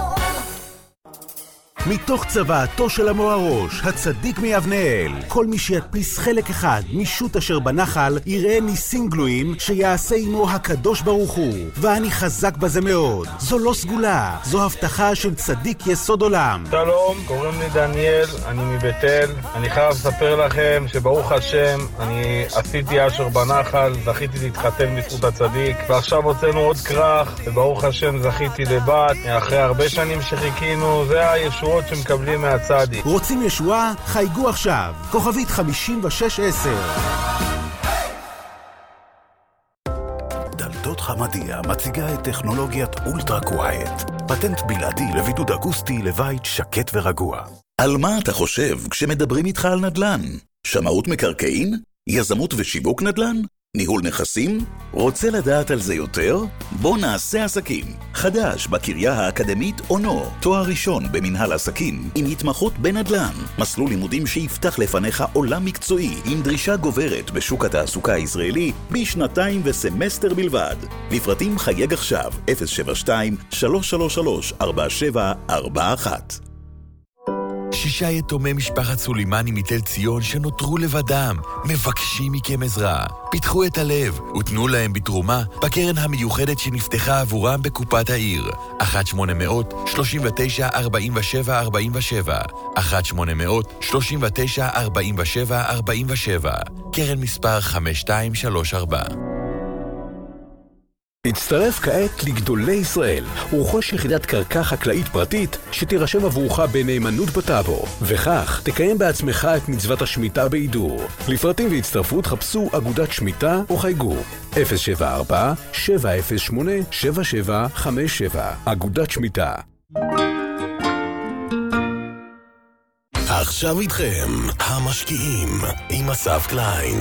מתוך צוואתו של המוארוש, הצדיק מיבנאל, כל מי שידפיס חלק אחד משוט אשר בנחל, יראה ניסים גלויים שיעשה עמו הקדוש ברוך הוא, ואני חזק בזה מאוד. זו לא סגולה, זו הבטחה של צדיק יסוד עולם. שלום, קוראים לי דניאל, אני מבית אל. אני חייב לספר לכם שברוך השם, אני עשיתי אשר בנחל, זכיתי להתחתן בזכות הצדיק, ועכשיו הוצאנו עוד כרך, וברוך השם זכיתי לבת, אחרי הרבה שנים שחיכינו, זה הישועות שמקבלים מהצדיק. רוצים ישועה? חייגו עכשיו. כוכבית חמישים ושש עשר. דלתות חמדיה מציגה את טכנולוגיית אולטרה קווייט. פטנט בלעדי לבידוד אקוסטי לבית שקט ורגוע. על מה אתה חושב כשמדברים איתך על נדל"ן? שמאות מקרקעין? יזמות ושיווק נדל"ן? ניהול נכסים? רוצה לדעת על זה יותר? בוא נעשה עסקים. חדש בקריה האקדמית אונו, תואר ראשון במנהל עסקים עם התמחות בנדל"ן. מסלול לימודים שיפתח לפניך עולם מקצועי עם דרישה גוברת בשוק התעסוקה הישראלי בשנתיים וסמסטר בלבד. לפרטים חייג עכשיו אפס שבע שתיים שלוש שלוש שלוש ארבע שבע ארבע אחת. שישה יתומי משפחת סולימני מתל ציון שנותרו לבדם, מבקשים מכם עזרה. פיתחו את הלב ותנו להם בתרומה בקרן המיוחדת שנפתחה עבורם בקופת העיר. אחת שמונה מאות שלושים ותשע ארבעים ושבע ארבעים ושבע אחת שמונה מאות שלושים ותשע ארבעים ושבע ארבעים ושבע קרן מספר חמש שתיים שלוש ארבע. הצטרף כעת לגדולי ישראל, ורוכש יחידת קרקע חקלאית פרטית שתירשם עבורך בנאמנות בטאבו, וכך תקיים בעצמך את מצוות השמיטה בעידור. לפרטים והצטרפות חפשו אגודת שמיטה או חייגו אפס שבע ארבע שבע אפס שמונה שבע שבע חמש שבע. אגודת שמיטה. עכשיו איתכם, המשקיעים עם אסף קליין.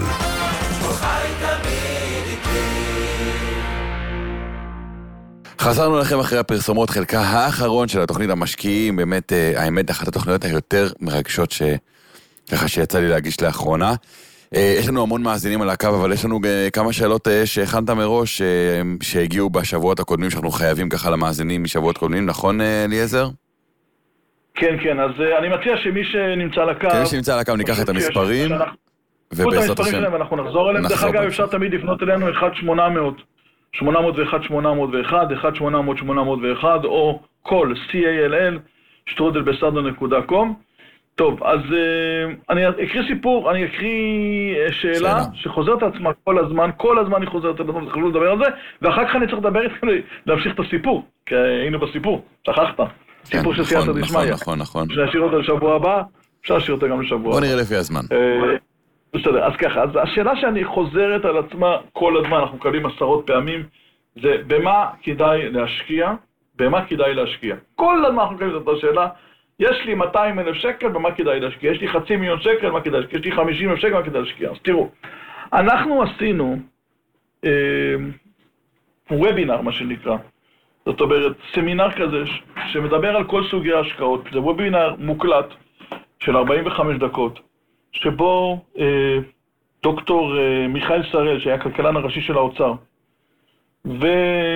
חזרנו לכם אחרי הפרסומות, חלקה האחרון של התוכנית המשקיעים, באמת, האמת, אחת התוכניות היותר מרגשות ש... ככה שיצא לי להגיש לאחרונה. יש לנו המון מאזינים על הקו, אבל יש לנו כמה שאלות שהכנת מראש, שהגיעו בשבועות הקודמים, שאנחנו חייבים ככה למאזינים משבועות קודמים, נכון אליעזר? כן, כן, אז אני מציע שמי שנמצא על הקו... כן, מי שנמצא על הקו, ניקח את המספרים, ובעזרת השם... ואנחנו נחזור אליהם. דרך אגב, אפשר תמיד לפנות אלינו אחד שמונה מאות שמונה מאות ואחת שמונה מאות ואחת, אחד שמונה מאות שמונה מאות ואחת, או כל קול שטרודל בסטארט-אפ נקודה קום. טוב, אז uh, אני אקריא סיפור, אני אקריא uh, שאלה, שאלה שחוזרת עצמה כל הזמן, כל הזמן היא חוזרת על עצמה, תחשבו לדבר על זה, ואחר כך אני צריך לדבר איתכם להמשיך את הסיפור, כי היינו בסיפור, שכחת. כן, סיפור נכון, שסייעת נכון, דשמיא. נכון, נכון. שנשאיר אותו לשבוע הבא, אפשר להשאיר אותו גם לשבוע הבא. בוא נראה לפי הזמן. Uh, בסדר, אז ככה, אז השאלה שאני חוזרת על עצמה כל הזמן, אנחנו מקבלים עשרות פעמים, זה במה כדאי להשקיע, במה כדאי להשקיע. כל הזמן אנחנו מקבלים את השאלה, יש לי מאתיים אלף שקל, במה כדאי להשקיע? יש לי חצי מיליון שקל, במה כדאי להשקיע? יש לי חמישים אלף שקל, במה כדאי להשקיע? אז תראו, אנחנו עשינו אה, וובינר, מה שנקרא. זאת אומרת, סמינר כזה שמדבר על כל סוגי ההשקעות. זה וובינר מוקלט של ארבעים וחמש דקות, שבו אה, דוקטור אה, מיכאל שראל, שהיה הכלכלן הראשי של האוצר, ודוד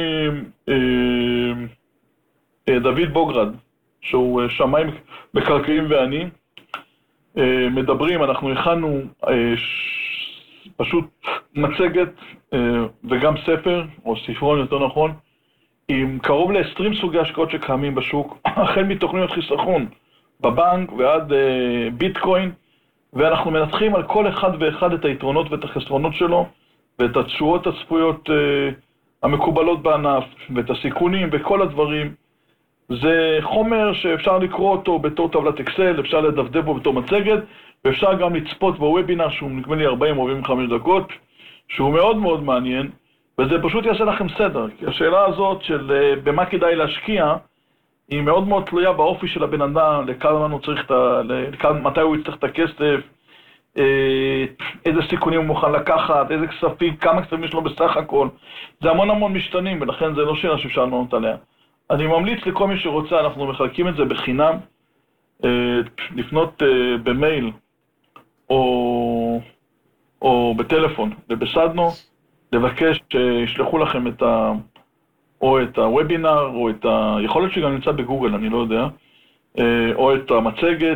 אה, אה, בוגרד, שהוא אה, שמאי מקרקעין ואני, אה, מדברים, אנחנו הכנו אה, ש... פשוט מצגת אה, וגם ספר, או ספרון יותר נכון, עם קרוב ל-עשרים סוגי השקעות שקיימים בשוק, החל מתוכניות חיסכון בבנק ועד אה, ביטקוין, ואנחנו מנתחים על כל אחד ואחד את היתרונות ואת החסרונות שלו, ואת התשואות הצפויות אה, המקובלות בענף, ואת הסיכונים וכל הדברים. זה חומר שאפשר לקרוא אותו בתור טבלת אקסל, אפשר לדפדף בו בתור מצגת, ואפשר גם לצפות בוובינר שהוא נקבל לי ארבעים או ארבעים וחמש דקות, שהוא מאוד מאוד מעניין, וזה פשוט יעשה לכם סדר. כי השאלה הזאת של uh, במה כדאי להשקיע, היא מאוד מאוד תלויה באופי של הבן אדם, לכמה הוא צריך את ה... לכמה, מתי הוא יצטרך את הכסף, uh, איזה סיכונים הוא מוכן לקחת, איזה כספים, כמה כספים יש לו בסך הכל. זה המון המון משתנים, ולכן זה לא שאלה שאפשר לענות עליה. אני ממליץ לכל מי שרוצה, אנחנו מחלקים את זה בחינם, uh, לפנות uh, במייל או, או בטלפון לבסדנו, לבקש שישלחו לכם את ה... או את הוובינר, או את ה... יכול להיות שגם נמצא בגוגל, אני לא יודע, או את המצגת,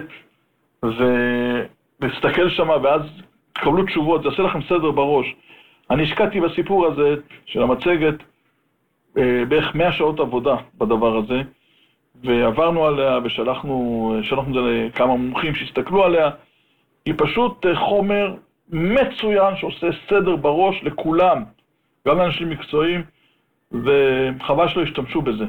ולהסתכל שם, ואז תקבלו תשובות, זה יעשה לכם סדר בראש. אני השקעתי בסיפור הזה של המצגת בערך מאה שעות עבודה בדבר הזה, ועברנו עליה ושלחנו שלחנו את זה לכמה מומחים שהסתכלו עליה. היא פשוט חומר מצוין שעושה סדר בראש לכולם, גם לאנשים מקצועיים, וחבל שלא השתמשו בזה.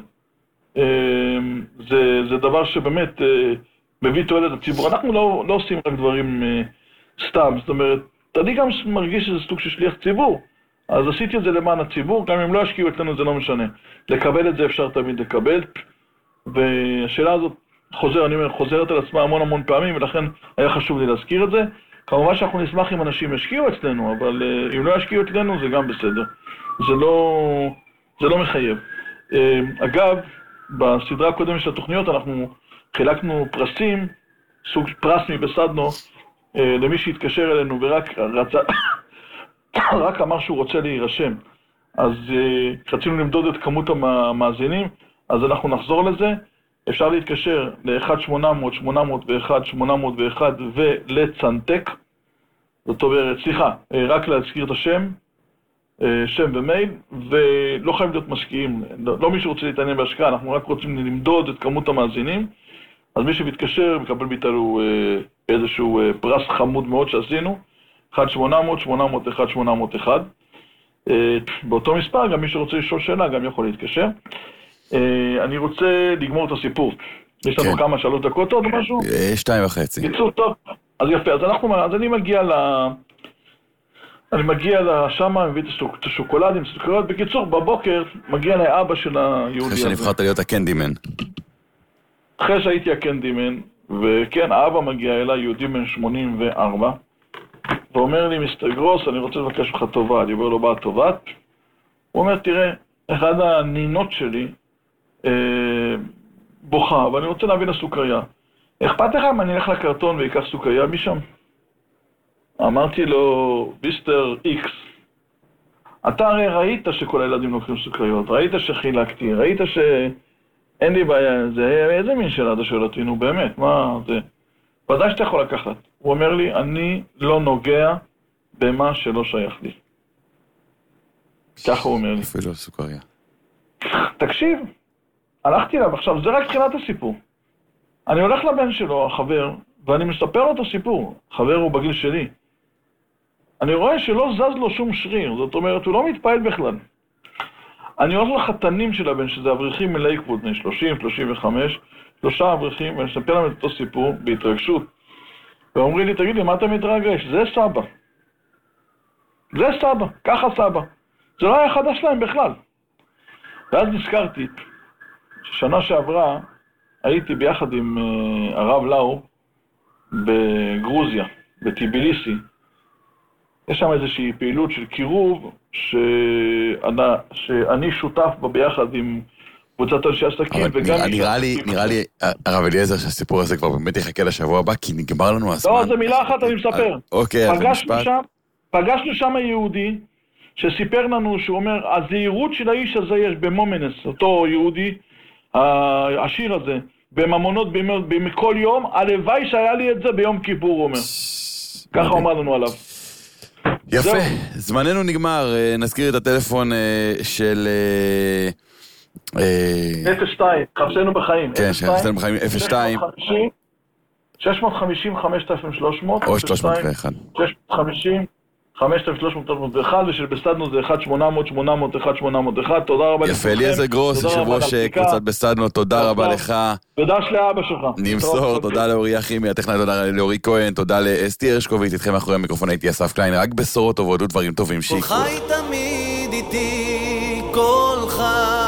זה, זה דבר שבאמת מביא תועלת לציבור. אנחנו לא, לא עושים רק דברים סתם, זאת אומרת, אני גם מרגיש שזה סוג של שליח ציבור, אז עשיתי את זה למען הציבור, גם אם לא השקיעו אצלנו זה לא משנה. לקבל את זה אפשר תמיד לקבל, והשאלה הזאת חוזר, אני אומר, חוזרת על עצמה המון המון פעמים, ולכן היה חשוב לי להזכיר את זה. כמובן שאנחנו נשמח אם אנשים ישקיעו אצלנו, אבל אם לא ישקיעו אצלנו זה גם בסדר. זה לא, זה לא מחייב. אגב, בסדרה הקודמת של התוכניות אנחנו חילקנו פרסים, סוג פרס מבסדנו, למי שהתקשר אלינו ורק רצה, רק אמר שהוא רוצה להירשם. אז רצינו למדוד את כמות המאזינים, אז אנחנו נחזור לזה. אפשר להתקשר ל-אחת שמונה אפס אפס שמונה אפס אחת שמונה אפס אחת ולצנטק. זאת אומרת, סליחה, רק להזכיר את השם, שם ומייל, ולא חייב להיות משקיעים, לא מי שרוצה להתעניין בהשקעה, אנחנו רק רוצים למדוד את כמות המאזינים, אז מי שמתקשר מקבל מאיתנו איזשהו פרס חמוד מאוד שעשינו, אחת שמונה אפס אפס שמונה אפס אחת שמונה אפס אחת. באותו מספר, גם מי שרוצה לשאול שאלה גם יכול להתקשר. אני רוצה לגמור את הסיפור. יש לנו כמה שלוש דקות עוד או משהו? שתיים וחצי. קיצור טוב. אז יפה, אז אנחנו, אז אני מגיע ל... אני מגיע לשם, מביא את השוקולדים, את הסוכריות. בקיצור, בבוקר מגיע לי אבא של היהודי הזה. אחרי שנבחרת להיות הקנדימן. אחרי שהייתי הקנדימן, וכן, האבא מגיע אליי, יהודי בן שמונים וארבע, ואומר לי, מיסטר גרוס, אני רוצה לבקש לך טובה. אני אומר לו, באה טובת. הוא אומר, תראה, אחד הנינות שלי אה, בוכה, ואני רוצה להביא לסוכריה. אכפת לך אם אני אלך לקרטון ויקח סוכריה משם? אמרתי לו, מיסטר איקס, אתה הרי ראית שכל הילדים לוקחים סוכריות, ראית שחילקתי, ראית שאין לי בעיה, זה איזה מין שאלה אתה שואל אותי, נו באמת, מה זה? ודאי שאתה יכול לקחת. הוא אומר לי, אני לא נוגע במה שלא שייך לי. ככה הוא אומר לי. אפילו סוכריה. תקשיב, הלכתי אליו עכשיו, זה רק תחילת הסיפור. אני הולך לבן שלו, החבר, ואני מספר לו את הסיפור. חבר הוא בגיל שלי. אני רואה שלא זז לו שום שריר, זאת אומרת, הוא לא מתפעל בכלל. אני הולך לחתנים של הבן, שזה אברכים מלייקווד, בני שלושים, שלושים וחמש, שלושה אברכים, ואני אספר להם את אותו סיפור, בהתרגשות. ואומרים לי, תגיד לי, מה אתה מתרגש? זה סבא. זה סבא, ככה סבא. זה לא היה חדש להם בכלל. ואז נזכרתי, ששנה שעברה הייתי ביחד עם uh, הרב לאו בגרוזיה, בטיביליסי. יש שם איזושהי פעילות של קירוב שאני, שאני שותף בה ביחד עם קבוצת אנשי עסקים. וגם נראה, נראה לי, נראה לי, הרב אליעזר, שהסיפור הזה כבר באמת יחכה לשבוע הבא, כי נגמר לנו הזמן. לא, זה מילה אחת אני מספר. אוקיי, אז משפט. שם, פגשנו שם יהודי, שסיפר לנו, שהוא אומר, הזהירות של האיש הזה יש במומנס, אותו יהודי, השיר הזה, בממונות בכל יום, הלוואי שהיה לי את זה ביום כיפור, הוא אומר. ככה אומר לנו עליו. יפה, זמננו נגמר, נזכיר את הטלפון של... אפס שתיים, חפשנו בחיים. כן, חפשנו בחיים, אפס שתיים. שש מאות חמישים חמשת אלפים ושלוש מאות. או שלוש מאות ואחת. שש מאות חמישים חמשת אלפים שלוש מאות ואחת, ושבסדנו זה אחת שמונה אפס אפס שמונה אפס אפס אחת שמונה אפס אחת. תודה רבה לכם. יפה, אליעזר גרוס, יושב ראש קבוצת בסדנו, תודה רבה לך. תודה לאבא שלך. נמסור, תודה לאורי אחימי, הטכנאי, תודה לאורי כהן, תודה לאסתי הרשקוביץ, איתכם מאחורי המיקרופון הייתי אסף קליין, רק בשורות טובות ודברים טובים שיקרו. כל חי תמיד איתי, כל חי.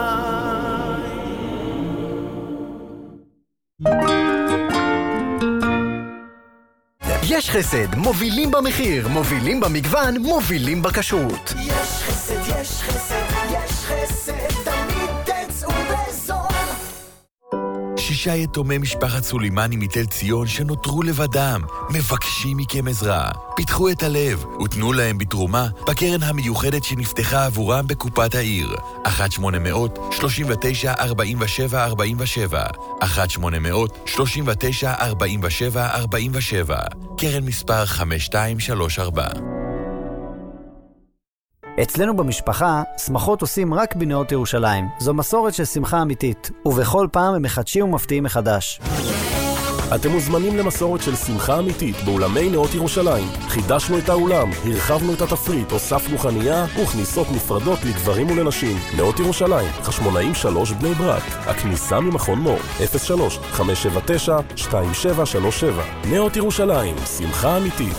יש חסד, מובילים במחיר, מובילים במגוון, מובילים בכשרות. יש חסד, יש חסד, יש חסד, תמיד תצאו בזול. שישה יתומי משפחת סולימני מתל ציון שנותרו לבדם, מבקשים מכם עזרה. פיתחו את הלב ותנו להם בתרומה בקרן המיוחדת שנפתחה עבורם בקופת העיר. אחת שמונה אפס אפס שלושים ותשע ארבעים ושבע ארבעים ושבע אחת שמונה אפס אפס שלושים ותשע ארבעים ושבע ארבעים ושבע קרן מספר חמש שתיים שלוש ארבע. אצלנו במשפחה, שמחות עושים רק בנאות ירושלים. זו מסורת של שמחה אמיתית, ובכל פעם הם מחדשים ומפתיעים מחדש. אתם מוזמנים למסורת של שמחה אמיתית באולמי נאות ירושלים. חידשנו את האולם, הרחבנו את התפריט, הוספנו חנייה וכניסות נפרדות לגברים ולנשים. נאות ירושלים, חשמונאים שלוש בני ברק. הכניסה ממכון מור, אפס שלוש חמש שבע תשע שתיים שבע שלוש שבע. נאות ירושלים, שמחה אמיתית.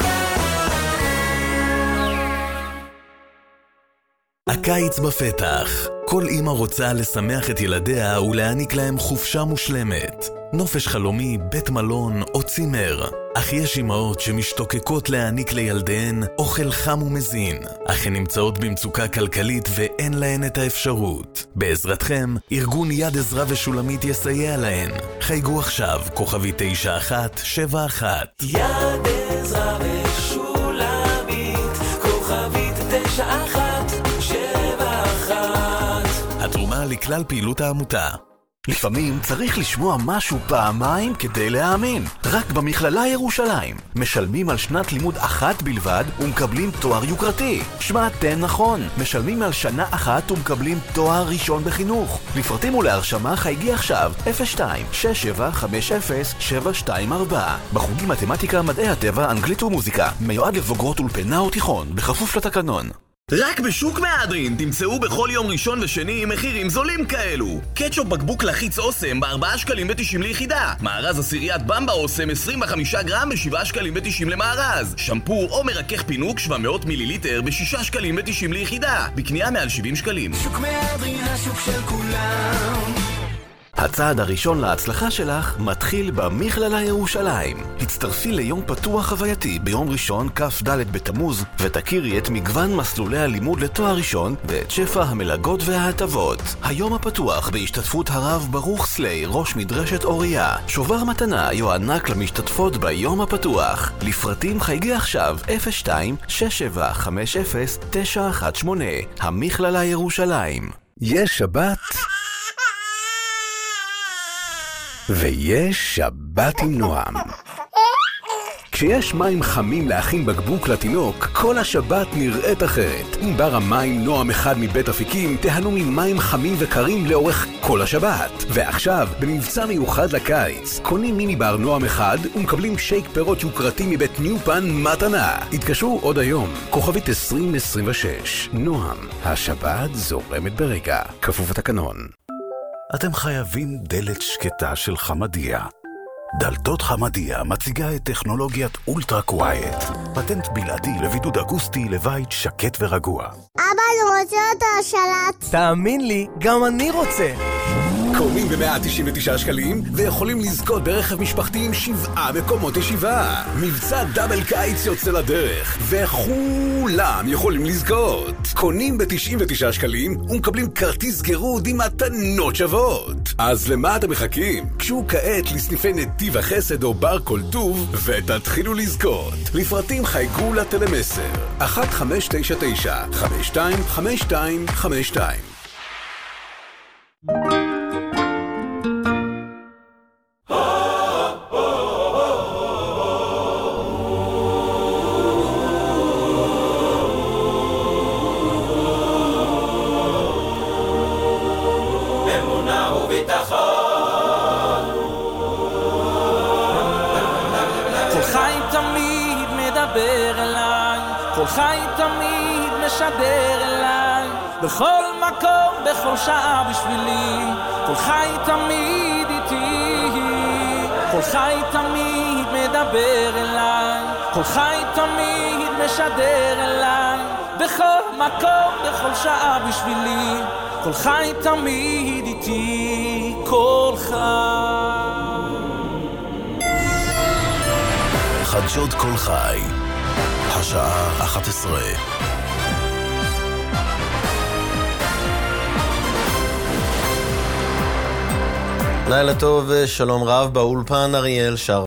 הקיץ בפתח. כל אמא רוצה לשמח את ילדיה ולהעניק להם חופשה מושלמת. נופש חלומי, בית מלון או צימר. אך יש אמהות שמשתוקקות להעניק לילדיהן אוכל חם ומזין, אך הן נמצאות במצוקה כלכלית ואין להן את האפשרות. בעזרתכם, ארגון יד עזרה ושולמית יסייע להן. חייגו עכשיו, כוכבי תשע אחת שבע אחת. יד עזרה ושולמית, כוכבית תשע אחת שבע אחת. התרומה לכלל פעילות העמותה. לפעמים צריך לשמוע משהו פעמיים כדי להאמין. רק במכללה ירושלים משלמים על שנת לימוד אחת בלבד ומקבלים תואר יוקרתי. שמעתם נכון, משלמים על שנה אחת ומקבלים תואר ראשון בחינוך. לפרטים ולהרשמה חייגי עכשיו אפס שתיים שש שבע חמש אפס שבע שתיים ארבע. בחוגים מתמטיקה, מדעי הטבע, אנגלית ומוזיקה. מיועד לבוגרות אולפנה או תיכון, בכפוף לתקנון. רק בשוק מהדרין תמצאו בכל יום ראשון ושני מחירים זולים כאלו. קטשופ בקבוק לחיץ אוסם ב-ארבעה שקלים ותשעים ליחידה. מארז עשיריית במבה אוסם עשרים וחמישה גרם ב-שבעה שקלים ותשעים למארז. שמפו או מרכך פינוק שבע מאות מיליליטר ב-שישה שקלים ותשעים ליחידה. בקנייה מעל שבעים שקלים. שוק מהדרין, השוק של כולם. הצעד הראשון להצלחה שלך מתחיל במכללה ירושלים. הצטרפי ליום פתוח חווייתי ביום ראשון כ"ד בתמוז ותכירי את מגוון מסלולי הלימוד לתואר ראשון ואת שפע המלגות וההטבות. היום הפתוח בהשתתפות הרב ברוך סלי, ראש מדרשת אוריה. שובר מתנה יוענק למשתתפות ביום הפתוח. לפרטים חייגי עכשיו אפס שתיים שש שבע חמש אפס תשע אחת שמונה. המכללה ירושלים. יש שבת ויש שבת עם נועם. כשיש מים חמים להכין בקבוק לתינוק, כל השבת נראית אחרת. עם בר המים נועם אחד מבית אפיקים, תהנו ממים חמים וקרים לאורך כל השבת. ועכשיו, במבצע מיוחד לקיץ, קונים מיני בר נועם אחד ומקבלים שייק פירות יוקרתי מבית ניופן מתנה. התקשרו עוד היום, כוכבית עשרים עשרים ושש. נועם, השבת זורמת ברגע. כפוף התקנון. אתם חייבים דלת שקטה של חמדיה. דלתות חמדיה מציגה את טכנולוגיית אולטרה קווייט. פטנט בלעדי לבידוד אקוסטי לבית שקט ורגוע. אבא, אני רוצה את השלט. תאמין לי, גם אני רוצה. קונים ב-מאה תשעים ותשעה שקלים ויכולים לזכות ברכב משפחתי עם שבעה מקומות ישיבה. מבצע דאבל קיץ יוצא לדרך וכולם יכולים לזכות. קונים ב-תשעים ותשעה שקלים ומקבלים כרטיס גירוד עם מתנות שוות. אז למה אתם מחכים? קשו כעת לסניפי נתיב החסד או בר כל טוב ותתחילו לזכות. לפרטים חייגו לטלמסר אחת חמש תשע תשע חמש שתיים חמש שתיים חמש שתיים. כל חיים תמיד מדבר אליי, חי תמיד משדר אליי, בכל מקום, בכל שעה בשבילי. כל חי תמיד איתי, כל חי תמיד מדבר אליי, כל חי תמיד משדר אליי, בכל מקום, בכל שעה בשבילי. כל חי תמיד איתי, כל חי. חדשות כל חי, השעה אחת עשרה. לילה טוב, שלום רב, באולפן אריאל שר.